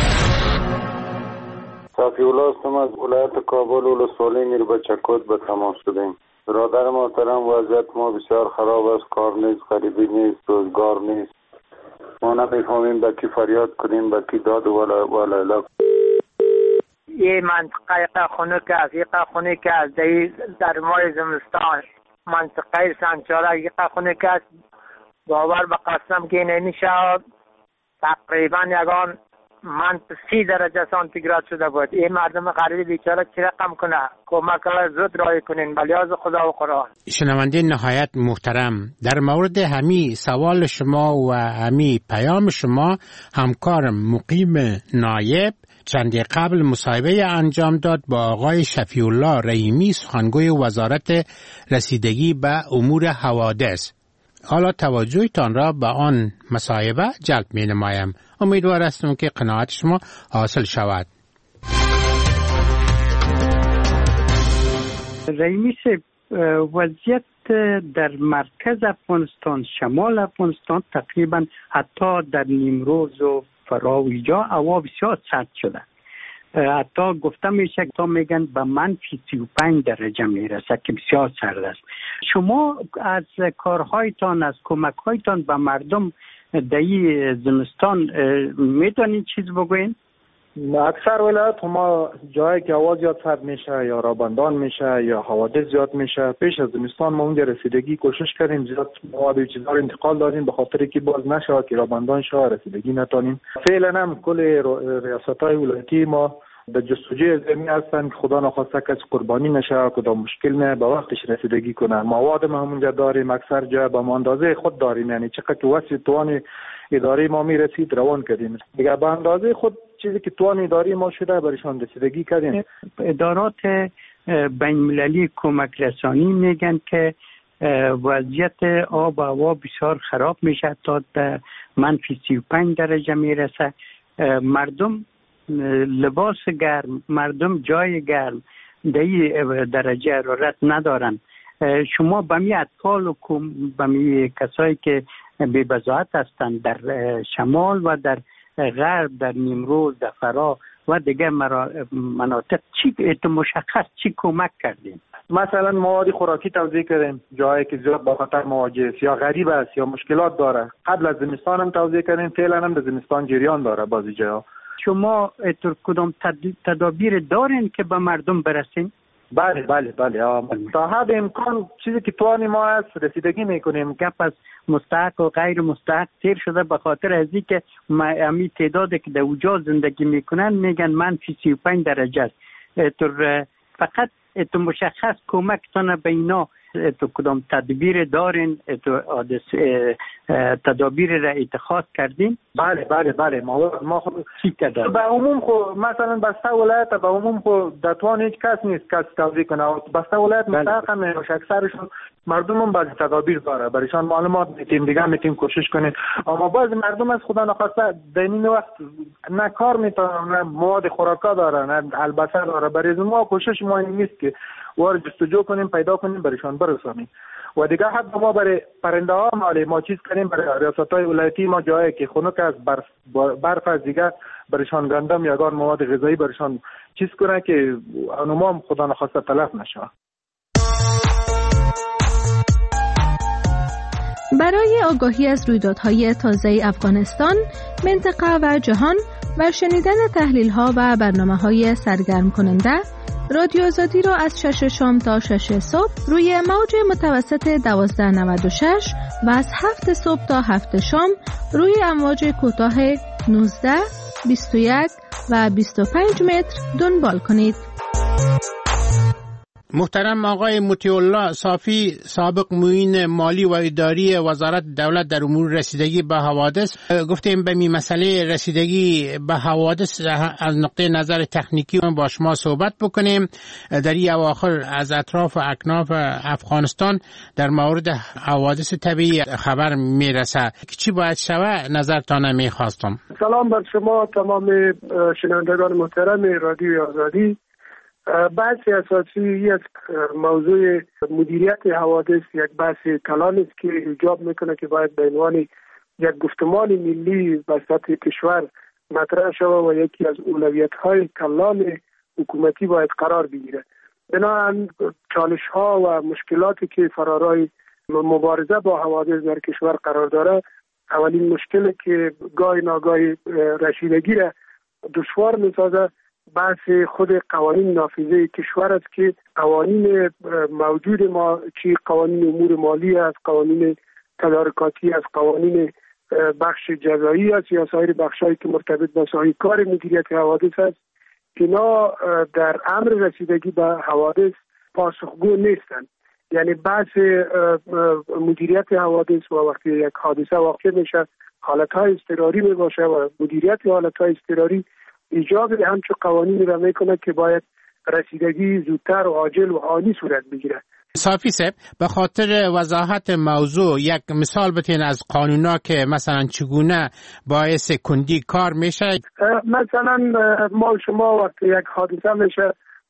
صافی الله هستم از ولایت کابل ولسوالی میربچه چکوت به تماس شدیم. برادر محترم وضعیت ما بسیار خراب است، کار نیست، غریبی نیست، روزگار نیست. ما نمیفهمیم به کی فریاد کنیم، به کی داد و لیلا. یه منطقه خونه که از یک خونه که از در ماه زمستان منطقه سنچاره یک خونه که از باور به قسم که نمیشه تقریبا یکان من سی درجه سانتیگراد شده بود. این مردم غریب بیچاره چی رقم کنه؟ کمک زود رای کنین بلیاز خدا و قرآن. شنونده نهایت محترم، در مورد همی سوال شما و همی پیام شما همکارم مقیم نایب چندی قبل مصاحبه انجام داد با آقای شفیع الله رحیمی، سخنگوی وزارت رسیدگی به امور حوادث. حالا توجهتان را به آن مصاحبه جلب می نمایم. امیدوار هستم که قناعت شما حاصل شود. رحیمی صاحب، وضعیت در مرکز افغانستان، شمال افغانستان، تقریبا حتی در نیمروز و فراویجا هوا بسیار سرد شده. حتی گفته میشه تا میگن به منفی سی و پنج درجه میرسه که بسیار سرد است. شما از کارهایتان، از کمکهایتان به مردم در این زمستان میتونید چیز بگوین؟ اکثر ولایت ما جایی که هوا زیاد سرد میشه یا رابندان میشه یا حوادث زیاد میشه، پیش از زمستان ما اونجا رسیدگی کوشش کردیم زیاد مواد و چیزا رو انتقال دادیم به خاطر که باز نشه که رابندان شه رسیدگی نتونیم. فعلا هم کل ریاست‌های ولایتی ما به جستجوی زمین هستن که خدا نخواسته کسی قربانی نشه، کدام مشکل نه به وقتش رسیدگی کنه. مواد ما همونجا داریم، اکثر جا به اندازه خود داریم، یعنی چقدر که وسیع توان اداره ما میرسید روان کردیم. دیگه به اندازه خود چیزی که توان اداره ما شده برایشان رسیدگی کردیم. ادارات بین المللی کمک رسانی میگن که وضعیت آب و هوا بسیار خراب میشه تا منفی سی و پنج درجه میرسه. مردم لباس گرم، مردم جای گرم در این درجه حرارت ندارن. شما به می اطفال و به می کسایی که بی بضاعت هستند در شمال و در غرب، در نیمروز، در فرا و دیگر مناطق چی مشخص چی کمک کردیم؟ مثلا مواد خوراکی توزیع کردیم جایی که زیاد با خطر مواجه است یا غریب است یا مشکلات داره. قبل از زمستان هم توزیع کردیم، فعلا هم در زمستان جریان داره بعضی جاها. شما کدام تدابیر دارین که به مردم برسین؟ بله بله بله تا حد امکان چیزی که توانی ما هست رسیدگی میکنیم. گپ از مستحق و غیر مستحق تیر شده به خاطر از اینکه امی تعدادی که در اونجا زندگی میکنن میگن منفی سی و پنج درجه است. فقط تو مشخص کمکتان به اینا تو کدام تدبیر دارین، تو تدابیر را اتخاذ کردین؟ بله بله بله ما ما خود چی کردیم. به عموم خو مثلا بسته ولایت به عموم خو دتوان هیچ کس نیست کس توضیح کنه. بسته ولایت مستحق میشه، اکثرشون مردم هم بعضی تدابیر داره برایشان معلومات میتیم، دیگه میتیم کوشش کنیم. اما بعضی مردم از خدا نخواسته در این وقت نه کار میتونن، نه مواد خوراکا داره، نه البسه داره. برای ما کوشش ما این نیست که وارد جستجو کنیم پیدا کنیم برایشان برسونیم. و دیگه حتی ما برای پرنده ها مالی ما چیز کنیم برای ریاست های ولایتی ما جایی که خنک از برف برف از دیگه برایشان گندم یا گان مواد غذایی برایشان چیز کنه که اونما هم خدا نخواسته تلف نشه. برای آگاهی از رویدادهای تازه افغانستان، منطقه و جهان و شنیدن تحلیل‌ها و برنامه‌های سرگرم کننده، رادیو آزادی را از شش شام تا شش صبح روی موج متوسط دوازده نود و شش و از هفت صبح تا هفت شام روی امواج کوتاه نوزده، بیست و یک و بیست و پنج متر دنبال کنید. محترم آقای مطیع‌الله صافی، سابق معین مالی و اداری وزارت دولت در امور رسیدگی به حوادث، گفتیم به می مسئله رسیدگی به حوادث از نقطه نظر تکنیکی با شما صحبت بکنیم. در این اواخر از اطراف و اکناف افغانستان در مورد حوادث طبیعی خبر میرسه، چی باید شود؟ نظرتان میخواستم. سلام بر شما تمام شنوندگان محترم رادیو آزادی. بحث اساسی یک موضوع مدیریت حوادث یک بحث کلان است که ایجاب میکنه که باید به عنوان یک گفتمان ملی به سطح کشور مطرح شود و یکی از اولویت‌های کلان حکومتی باید قرار بگیره. بنابراین چالش‌ها و مشکلاتی که فرارای مبارزه با حوادث در کشور قرار داره، اولین مشکلی که گاهی ناگاهی رسیدگی را دشوار می‌سازه بحث خود قوانین نافذه کشور است که قوانین موجود ما، چی قوانین امور مالی است، قوانین تدارکاتی است، قوانین بخش جزایی است یا سایر بخشایی که مرتبط به سایر کار مدیریت حوادث است، اینا در امر رسیدگی به حوادث پاسخگو نیستند. یعنی بحث مدیریت حوادث و وقتی یک حادثه واقع میشه حالتهای اضطراری می باشه و مدیریت حالتهای اضطراری ایجاب همچون قوانین را میکنه که باید رسیدگی زودتر و عاجل و عالی صورت بگیره. صافی صاحب، به خاطر وضاحت موضوع یک مثال بتین از قانونا که مثلا چگونه باعث کندی کار میشه؟ مثلا ما شما وقتی یک حادثه میشه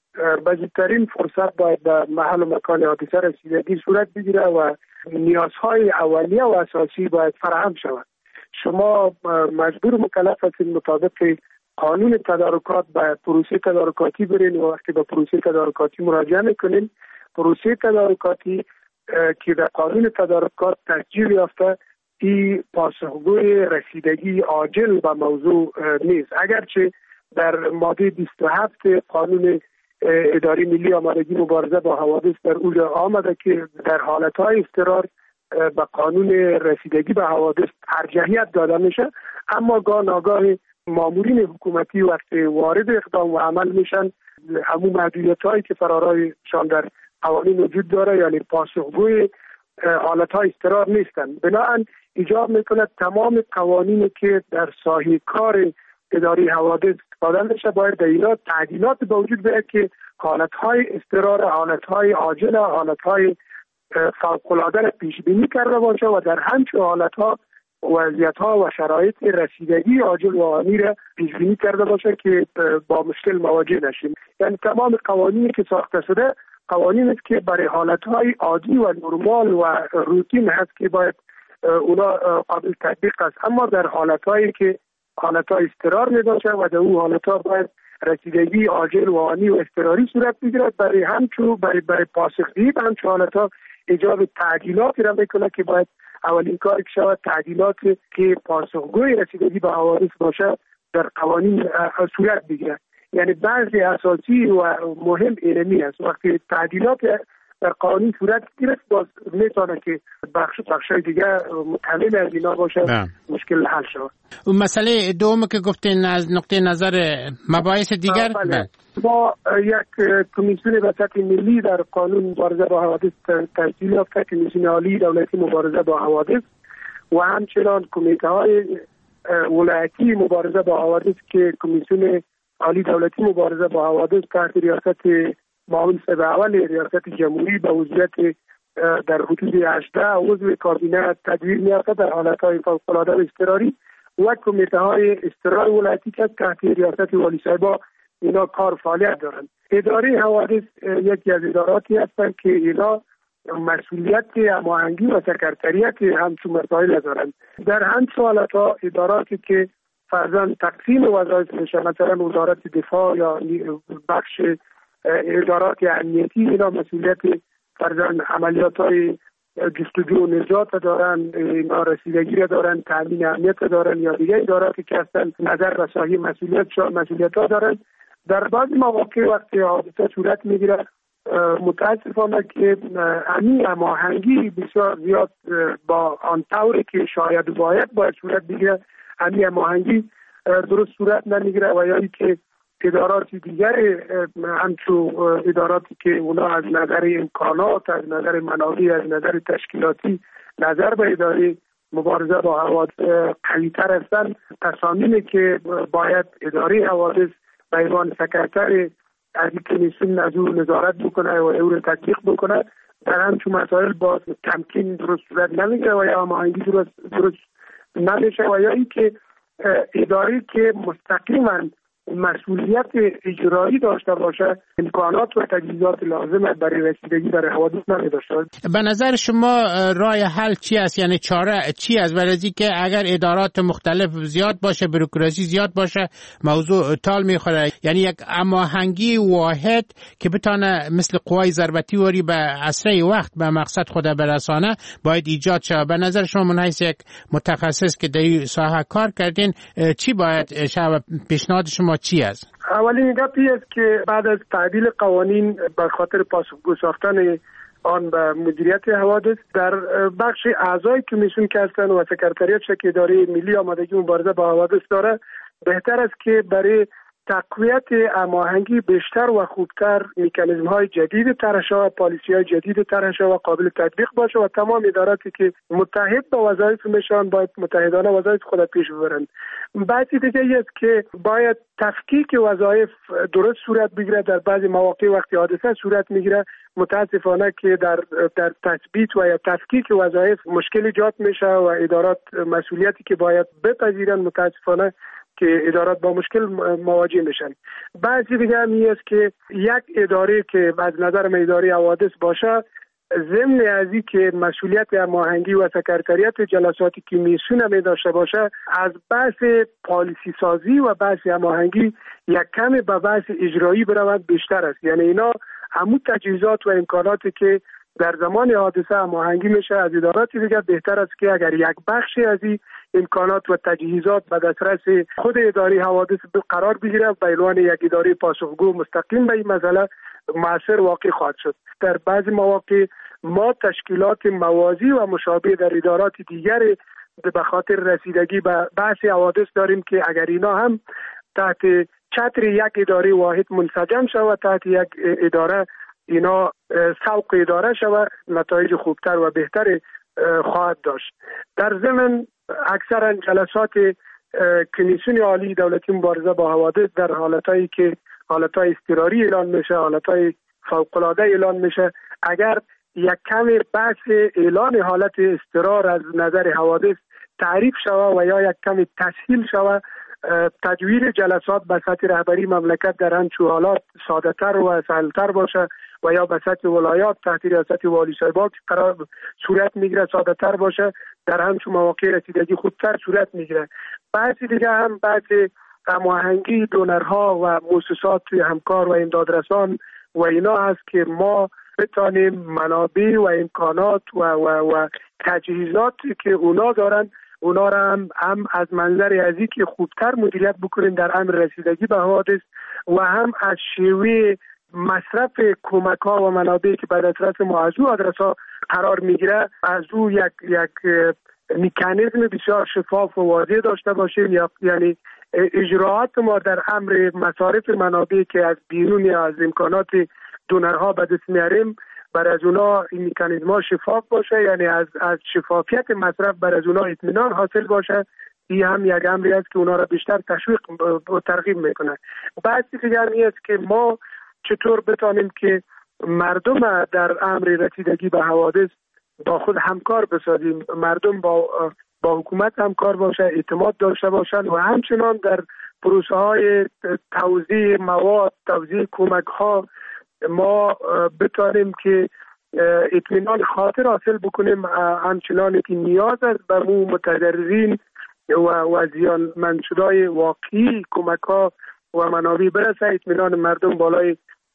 بزرگترین فرصت باید به محل و مکان حادثه رسیدگی صورت بگیره و نیازهای اولیه و اساسی باید فراهم شود. شما مجبور مکلف هستید مطابق قانون تدارکات به پروسه تدارکاتی برین و وقتی به پروسه تدارکاتی مراجعه میکنین، پروسه تدارکاتی که در قانون تدارکات تسجیل یافته این پاسخگوی رسیدگی عاجل به موضوع نیست، اگرچه در ماده بیست و هفت قانون اداره ملی آمادگی مبارزه با حوادث در اونجا آمده که در حالتهای اضطرار به قانون رسیدگی به حوادث ارجحیت داده میشه، اما گاه ناگاه مامورین حکومتی وقتی وارد اقدام و عمل میشن همون محدودیت‌هایی که فرارایشان در قوانین وجود داره یعنی پاسخگوی حالت‌های اضطرار نیستن. بنابراین ایجاب میکنه تمام قوانینی که در ساحه کار اداره حوادث داده میشه باید در اینا تعدیلات به وجود بیاید که حالت‌های اضطرار، حالت‌های عاجل، حالت‌های فوق‌العاده را پیش بینی کرده باشه و در همچون حالت‌ها وضعیت‌ها و شرایط رسیدگی عاجل و عالی را پیش بینی کرده باشه که با مشکل مواجه نشیم. یعنی تمام قوانینی که ساخته شده قوانین است که برای حالت‌های عادی و نرمال و روتین هست که باید اونا قابل تطبیق است، اما در حالت‌هایی که حالت‌های اضطرار می‌باشه و در اون حالت‌ها باید رسیدگی عاجل و عالی و اضطراری صورت بگیرد، برای همچون برای برای پاسخگویی به همچون حالت‌ها ایجاب تعدیلاتی را میکنه که باید اولین کاری که شود تعدیلات که پاسخگوی رسیدگی به حوادث باشه در قوانین صورت بگیرد. یعنی بعضی اساسی و مهم اینمی است وقتی تعدیلات در قانون صورت گرفت باز میتونه که بخش بخشای دیگه متحمل از اینا باشه بهم. مشکل حل شود. اون مسئله دوم که گفتین از نقطه نظر مباحث دیگر بله. ما یک کمیسیون وسط ملی در قانون مبارزه با حوادث تشکیل یافته، کمیسیون عالی دولتی مبارزه با حوادث و همچنان کمیته های ولایتی مبارزه با حوادث که کمیسیون عالی دولتی مبارزه با حوادث تحت ریاست معاون صاحب اول ریاست جمهوری به وضعیت در حدود هجده عضو کابینه تدوین می‌یافته در حالت‌های فوق‌العاده اضطراری و کمیته های اضطراری ولایتی که تحت ریاست والی صاحب اینا کار فعالیت دارند. اداره حوادث یکی از اداراتی هستند که اینا مسئولیت هماهنگی و سکرتریت همچون مسائل دارند. در همچون حالت‌ها اداراتی که فرضاً تقسیم وظایف میشه، مثلا وزارت دفاع یا بخش ادارات امنیتی اینا مسئولیت فرضاً عملیات‌های جستجو و نجات دارن، اینا رسیدگی را دارن، تامین امنیت دارن یا دیگه اداراتی که هستن نظر رسانی مسئولیت مسئولیت‌ها دارن. در بعضی مواقع وقتی حادثه صورت میگیره متاسفانه که همین هماهنگی بسیار زیاد با آن طوری که شاید باید باید صورت بگیره همین هماهنگی درست صورت نمیگیره و یا که ادارات دیگر همچون اداراتی که اونا از نظر امکانات، از نظر منابع، از نظر تشکیلاتی نظر به اداره مبارزه با حوادث قوی‌تر هستند، تصامیمی که باید اداره حوادث به عنوان سکرتر از این کمیسیون از او نظارت بکنه و او رو تطبیق بکنه در همچون مسائل با تمکین درست صورت نمیگیره و یا هماهنگی درست درست نمیشه و یا اینکه اداره که مستقیما مسئولیت اجرایی داشته باشه امکانات و تجهیزات لازم برای رسیدگی در حوادث نداشته. به نظر شما راه حل چی است؟ یعنی چاره چی است برای اینکه اگر ادارات مختلف زیاد باشه، بروکراسی زیاد باشه، موضوع تال میخوره، یعنی یک هماهنگی واحد که بتونه مثل قوای ضربتی وری به اسرع وقت به مقصد خود برسانه باید ایجاد شه. به نظر شما من حیث یک متخصص که در این ساحه کار کردین چی باید شه؟ پیشنهاد شما چی است؟ اولین گپی است که بعد از تعدیل قوانین به خاطر پاسخگو ساختن آن به مدیریت حوادث در بخش اعضای کمیسیون که هستند و سکرتریات که اداره ملی آمادگی مبارزه با حوادث داره، بهتر است که برای تقویت هماهنگی بیشتر و خوبتر مکانیزم های جدید طرح شود، پالیسی های جدید طرح شود و قابل تطبیق باشه و تمام اداراتی که متحد با وظایف میشن باید متحدانه وظایف خود پیش ببرند. بعضی دیگه است که باید تفکیک وظایف درست صورت بگیره. در بعضی مواقع وقتی حادثه صورت میگیره متاسفانه که در در تثبیت و یا تفکیک وظایف مشکل ایجاد میشه و ادارات مسئولیتی که باید بپذیرن متاسفانه که ادارات با مشکل مواجه میشن. بعضی دیگه همی است که یک اداره که از نظر من اداره حوادث باشه ضمن از این که مسئولیت هماهنگی و سکرتریات جلساتی که میسونه می داشته باشه از بحث پالیسی سازی و بحث هماهنگی یک کمی به بحث اجرایی برود بیشتر است. یعنی اینا همون تجهیزات و امکاناتی که در زمان حادثه هماهنگی میشه از ادارات دیگه بهتر است که اگر یک بخشی از این امکانات و تجهیزات به دسترس خود اداره حوادث قرار بگیره به عنوان یک اداره پاسخگو مستقیم به این مسئله مؤثر واقع خواهد شد. در بعضی مواقع ما تشکیلات موازی و مشابه در ادارات دیگر به خاطر رسیدگی به بحث حوادث داریم که اگر اینا هم تحت چتر یک اداره واحد منسجم شود، تحت یک اداره اینا سوق اداره شود، نتایج خوبتر و بهتر خواهد داشت. در ضمن اکثرا جلسات کمیسیون عالی دولتی مبارزه با حوادث در حالتایی که حالتهای اضطراری اعلان میشه، حالتهای فوق‌العاده اعلان میشه، اگر یک کم بحث اعلان حالت اضطرار از نظر حوادث تعریف شود و یا یک کم تسهیل شود، تجویل جلسات به سطح رهبری مملکت در همچون حالات ساده تر و سهلتر باشه و یا به سطح ولایات تحت ریاست والی صاحبا که قرار صورت میگیره ساده تر باشه، در همچون مواقع رسیدگی خودتر صورت میگیره. بعضی دیگه هم بعض هماهنگی دونرها و مؤسسات همکار و امدادرسان و اینا هست که ما بتانیم منابع و امکانات و, و, و تجهیزاتی که اونا دارن اونا را هم, هم از منظر ازی که خوبتر مدیریت بکنیم در امر رسیدگی به حوادث و هم از شیوه مصرف کمک ها و منابعی که به دسترس ما از او آدرس‌ها قرار میگیره از او یک یک مکانیزم بسیار شفاف و واضح داشته باشیم، یعنی اجراعات ما در امر مصارف منابعی که از بیرون یا از امکانات دونرها به دست میاریم بر از اونا این مکانیزم‌ها شفاف باشه، یعنی از از شفافیت مصرف بر از اونا اطمینان حاصل باشه. این هم یک امری است که اونا را بیشتر تشویق و ترغیب میکنه. بعضی دیگر است که ما چطور بتانیم که مردم در امر رسیدگی به حوادث با خود همکار بسازیم، مردم با با حکومت همکار باشه، اعتماد داشته باشند و همچنان در پروسه های توزیع مواد، توزیع کمک ها ما بتانیم که اطمینان خاطر حاصل بکنیم، همچنان که نیاز است به مو متضررین و و زیانمندشدای واقعی کمک ها و منابع برسه، اطمینان مردم بالای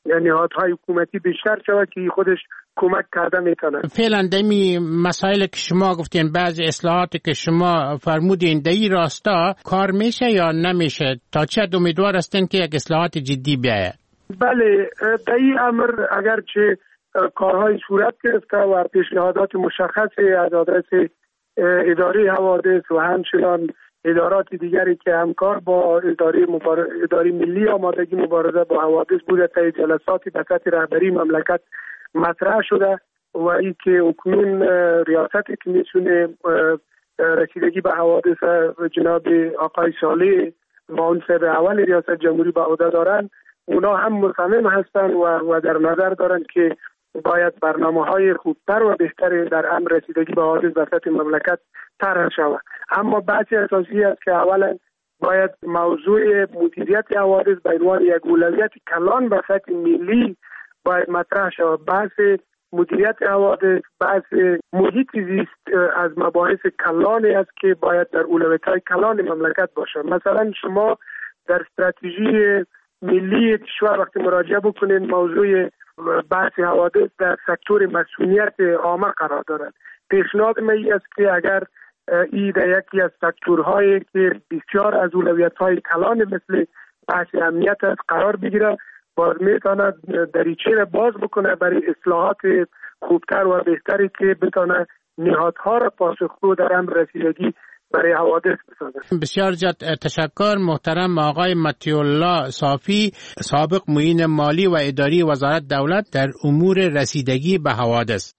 نهادهای حکومتی بیشتر شود که خودش کمک کرده میتونه. فعلا دمی مسائل که شما گفتین، بعضی اصلاحاتی که شما فرمودین در این راستا کار میشه یا نمیشه؟ تا چه حد امیدوار هستین که یک اصلاحات جدی بیاید؟ بله، در این امر اگرچه کارهای صورت گرفته و پیشنهادات مشخصی از آدرس اداره حوادث و همچنان ادارات دیگری که همکار با اداره مبار... اداره ملی آمادگی مبارزه با حوادث بوده تا جلساتی به سطح رهبری مملکت مطرح شده و این که اکنون ریاست کمیسیون رسیدگی به حوادث جناب آقای صالح منصب اول ریاست جمهوری به عهده دارن، اونا هم مصمم هستند و, و در نظر دارند که باید برنامه‌های خوبتر و بهتر در امر رسیدگی به حوادث در سطح مملکت طرح شود. اما بحث اساسی است که اولا باید موضوع مدیریت حوادث به عنوان یک اولویت کلان به سطح ملی باید مطرح شود. بحث مدیریت حوادث، بحث محیط زیست از مباحث کلانی است که باید در اولویت‌های کلان مملکت باشد. مثلا شما در استراتژی ملی کشور وقتی مراجعه بکنید موضوع بحث حوادث در سکتور مسئولیت عامه قرار دارد. پیشنهاد من است که اگر این در یکی از سکتورهایی که بسیار از اولویت‌های کلان مثل بحث امنیت است قرار بگیرد، باز میتواند دریچه را باز بکنه برای اصلاحات خوبتر و بهتری که بتونه نهادها را پاسخگو در امر رسیدگی برای حوادث بسازد. بسیار جد تشکر محترم آقای مطیع الله صافی، سابق معین مالی و اداری وزارت دولت در امور رسیدگی به حوادث.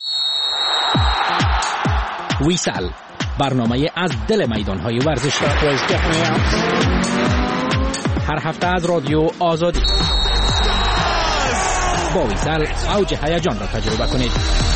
ویسال، برنامه از دل میدان‌های ورزشی. هر هفته از رادیو آزادی. با ویسال اوج هیجان را تجربه کنید.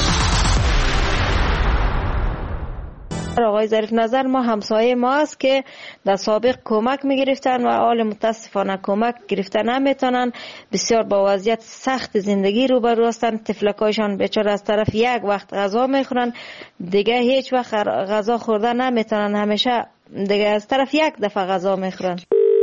آقای ظریف نظر ما همسایه ما است که در سابق کمک میگرفتن و حال متاسفانه کمک گرفتن نمیتونن، بسیار با وضعیت سخت زندگی روبرو هستن. طفلکایشان بیچاره از طرف یک وقت غذا میخورن، دیگه هیچ وقت غذا خوردن نمیتونن، همیشه دیگه از طرف یک دفعه غذا میخورن.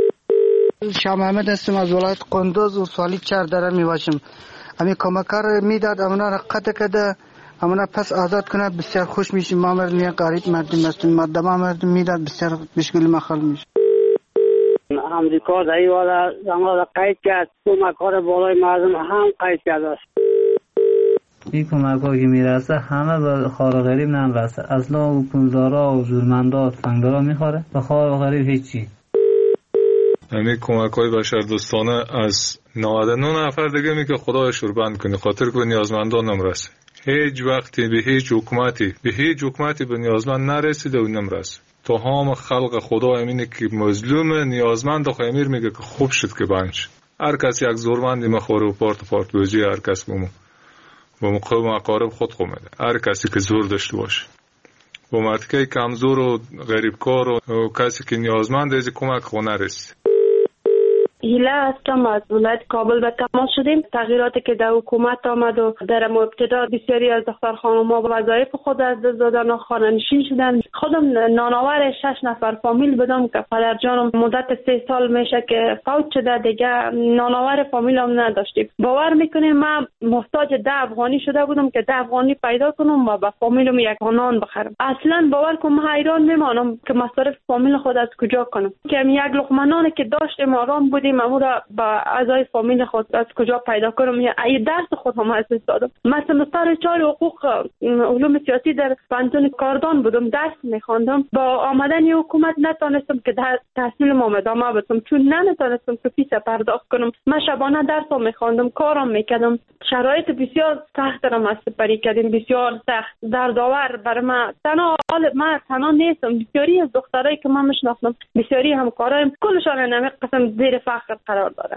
شاه محمد هستم از ولایت قندوز و سالی چهار داره میباشم. امی کمکار میداد امنا را قطع کرده، امنا پس آزاد کنه، بسیار خوش میشیم. ما مردم غریب مردم هستیم، مردم مردم میداد بسیار مشکل مخال میشه. امریکا در این والا زمان قید کرد، کمکار بالای مردم هم قید کرده است. این کمک ها که میرسه همه به خار غریب نمیرسه، اصلا حکومتدارا و جورمندا و تفنگدارا میخوره، به خار غریب هیچی. همین کمک های بشردوستانه از نود و نه نفر دیگه می که خدای شوربند کنه، خاطر که به نیازمندان نمرسه. هیچ وقتی به هیچ حکومتی به هیچ حکومتی به نیازمند نرسیده و نمرسه. تو هم خلق خدا امینه که مظلوم نیازمند و خیمیر میگه که خوب شد که بنش. هر کس یک زورمندی مخوره و پارت پارت بوجی، هر کس بمو با مقام اقارب خود خو میده. هر کسی که زور داشته باشه با مرتکه کمزور و غریبکار و کسی که نیازمند از کمک خو نرسید. هیله هستم، از ولایت کابل به تماس شدیم. تغییراتی که در حکومت آمد و در ابتدا بسیاری از دختر خانم‌ها وظایف خود از دست دادن و خانه‌نشین شدن. خودم نانآور شش نفر فامیل بودم که پدر جانم مدت سه سال میشه که فوت شده، دیگه نانآور فامیلم نداشتیم. باور میکنیم من محتاج ده افغانی شده بودم که ده افغانی پیدا کنم و به فامیلم یک نان بخرم. اصلا باور کنم حیران میمانم که مصارف فامیل خود از کجا کنم، که یک لقمه نانی که داشتیم آرام بودیم امورا با اعضای فامیل خود از کجا پیدا کنم. یا ای درس خود هم از دادم. مثلا سر چهار حقوق علوم سیاسی در پانتون کاردان بودم، درس میخواندم. با آمدن حکومت نتونستم که تحصیلم ادامه بدم، چون نمیتونستم که فیس پرداخت کنم. من شبانه درس میخواندم، کارم میکردم. شرایط بسیار سخت را ما سپری کردیم، بسیار سخت دردآور برای من. تنها حال من تنها نیستم، بسیاری از دخترایی که من میشناسم، بسیاری همکارایم، کلشان نمی قسم زیر فقر قرار دارن.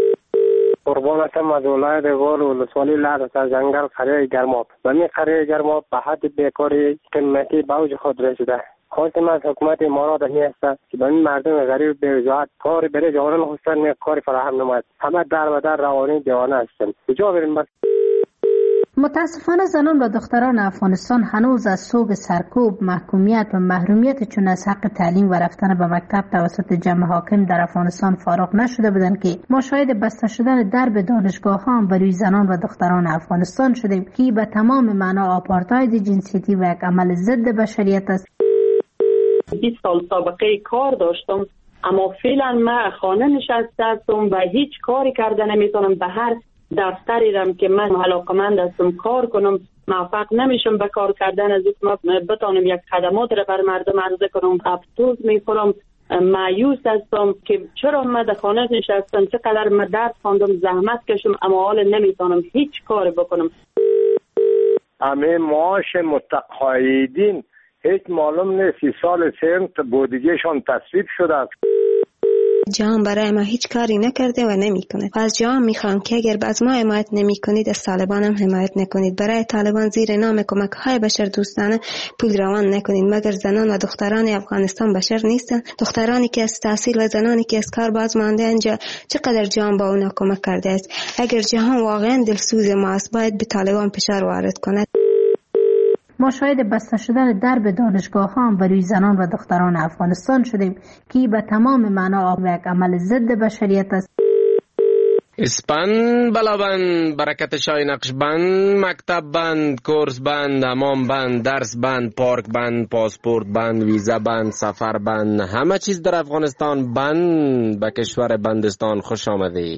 قربانتم از ولایت غور و ولسوالی لرز از جنگل قریه گرماب. و می قریه گرماب به حد بیکاری قیمتی به اوج خود رسیده. خواستم از حکومت امارات می است که به این مردم غریب بی‌وجاهت کاری برای جوانان خودشان کاری فراهم نماید. همه در و در روانی دیوانه هستند. کجا بریم بس؟ متاسفانه زنان و دختران افغانستان هنوز از سوگ سرکوب، محکومیت و محرومیت چون از حق تعلیم و رفتن به مکتب توسط جمع حاکم در افغانستان فارغ نشده بودند که ما شاهد بسته شدن درب دانشگاه‌ها بر روی زنان و دختران افغانستان شدیم که به تمام معنا آپارتاید جنسیتی و یک عمل ضد بشریت است. بیست سال سابقه کار داشتم، اما فعلا من خانه نشسته هستم و هیچ کاری کرده نمیتونم. به هر دفتری رم که من علاقمند هستم کار کنم، موفق نمیشم به کار کردن. از اینکه بتونم یک خدمات را بر مردم عرضه کنم افسوس میخورم، مایوس هستم که چرا من در خانه نشستم، چقدر من درس خواندم، زحمت کشم، اما حالا نمیتونم هیچ کاری بکنم. همه معاش متقاعدین هیچ معلوم نیست سی سال سنت بودگیشان تصویب شده. جهان برای ما هیچ کاری نکرده و نمیکنه. و از جهان میخوام که اگر از ما حمایت نمی کنید از طالبان هم حمایت نکنید. برای طالبان زیر نام کمک های بشر دوستانه پول روان نکنید. مگر زنان و دختران افغانستان بشر نیستن؟ دخترانی که از تحصیل و زنانی که از کار باز مانده اینجا چقدر جهان با اونا کمک کرده است؟ اگر جهان واقعا دلسوز ما است باید به طالبان فشار وارد کند. ما شاهد بسته شدن درب دانشگاه‌ها بر روی زنان و دختران افغانستان شدیم که به تمام معنا یک عمل ضد بشریت است. اسپن بلابند، برکت شای نقش بند، مکتب بند، کورس بند، حمام بند، درس بند، پارک بند، پاسپورت بند، ویزا بند، سفر بند، همه چیز در افغانستان بند. به کشور بندستان خوش آمدید.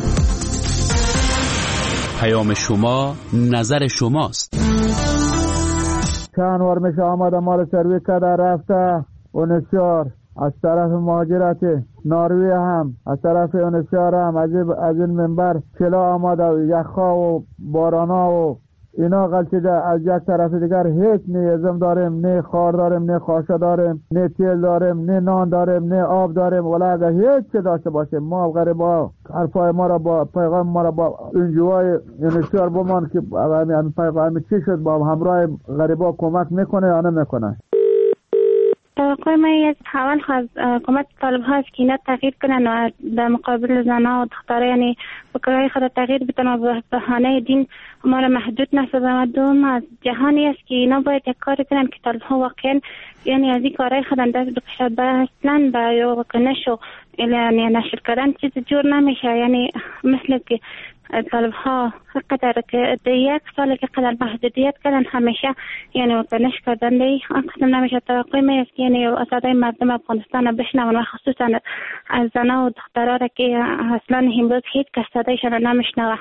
پیام شما نظر شماست. چند وار میشه آمده مال سروی کده رفته اونسیار از طرف مهاجرت ناروی هم از طرف اونسیار هم از این منبر کلا آمده و یخها و بارانا و اینا غلطیده. از یک طرف دیگر هیچ نه ازم داریم، نه خار داریم، نه خاشه داریم، نه تیل داریم، نه نان داریم، نه آب داریم. ولی اگر هیچ چه داشته باشیم ما غریبا حرفای ما را با پیغام ما را با انجوای انشار بمان که همین پیغام چی شد با همراه غریبا کمک میکنه یا نمیکنه. توقع من از حوال خواست حکومت طالب هاست که اینا تغییر کنن و در مقابل زنها و دختره یعنی بکرهای خود تغییر بتن و به بهانه دین ما را محدود نسازن. و دوم از جهانی است که اینا باید یک کاری کنن که طالب ها واقعا یعنی از این کارهای خود دست بکشد. به اصلا به یا نشو یعنی نشر کردن چیز جور نمیشه. یعنی مثل که طالب ها قدر که یک سال که قدر محدودیت کردن همیشه یعنی وطنش کردن دی قسم نمیشه. توقع می است یعنی صدای مردم افغانستان بشنون و خصوصا از زنها و دخترها را که اصلا امروز هیچ کس صدایشان نمیشنوه.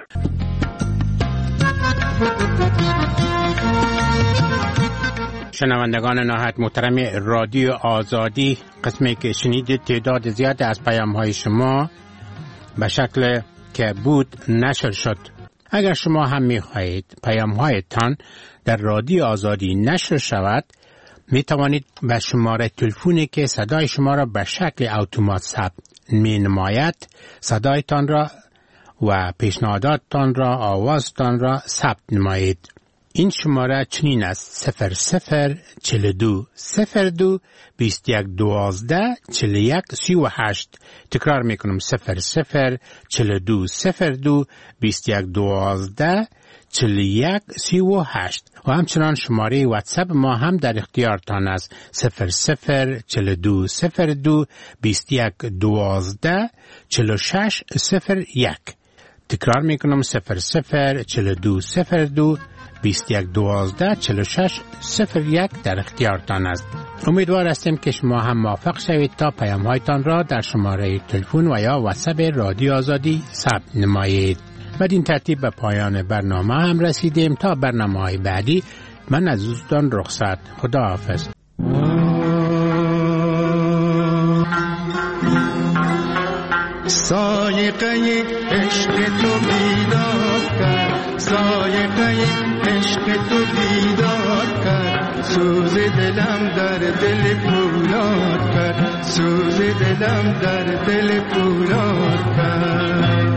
شنوندگان نهایت محترم رادیو آزادی، قسمی که شنیدید تعداد زیاد از پیام های شما به شکل که بود نشر شد. اگر شما هم می خواهید پیام هایتان در رادیو آزادی نشر شود، می توانید به شماره تلفنی که صدای شما را به شکل اتومات ثبت می نماید صدایتان را و پیشنهاداتتان را آوازتان را ثبت نمایید. این شماره چنین است: صفر صفر چل دو صفر دو بیست یک دوازده چل یک سی و هشت. تکرار میکنم: صفر صفر چل دو صفر دو بیست یک دوازده چل یک سی و هشت. و همچنان شماره واتساپ ما هم در اختیارتان است: صفر صفر چل دو صفر دو بیست یک دوازده چل شش صفر یک. تکرار میکنم: صفر صفر چل دو صفر دو بیست یک دوازده چل شش صفر یک در اختیارتان است. امیدوار هستیم که شما هم موفق شوید تا پیام هایتان را در شماره تلفن و یا واتساپ رادیو آزادی ثبت نمایید. بدین ترتیب به پایان برنامه هم رسیدیم. تا برنامه های بعدی من از دوستان رخصت. خدا حافظ. سایقه عشق تو بیدار کرد، سایقه عشق تو بیدار کرد، سوز دلم در دل پولاد کرد، سوز دلم در دل پولاد کرد.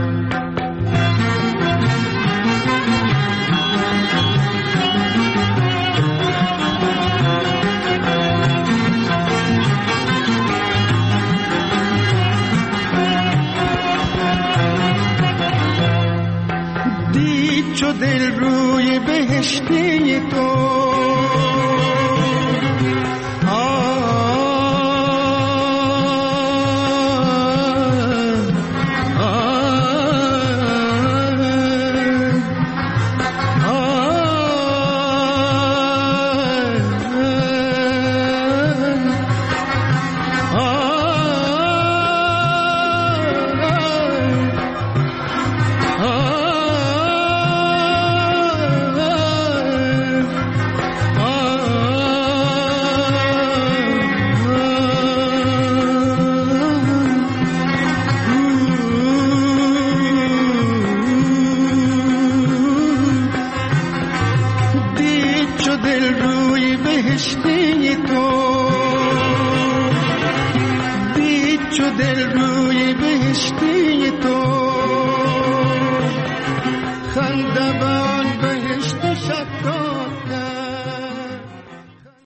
چو دل روی به بهشتی تو دید چو دل روی بهشتی تو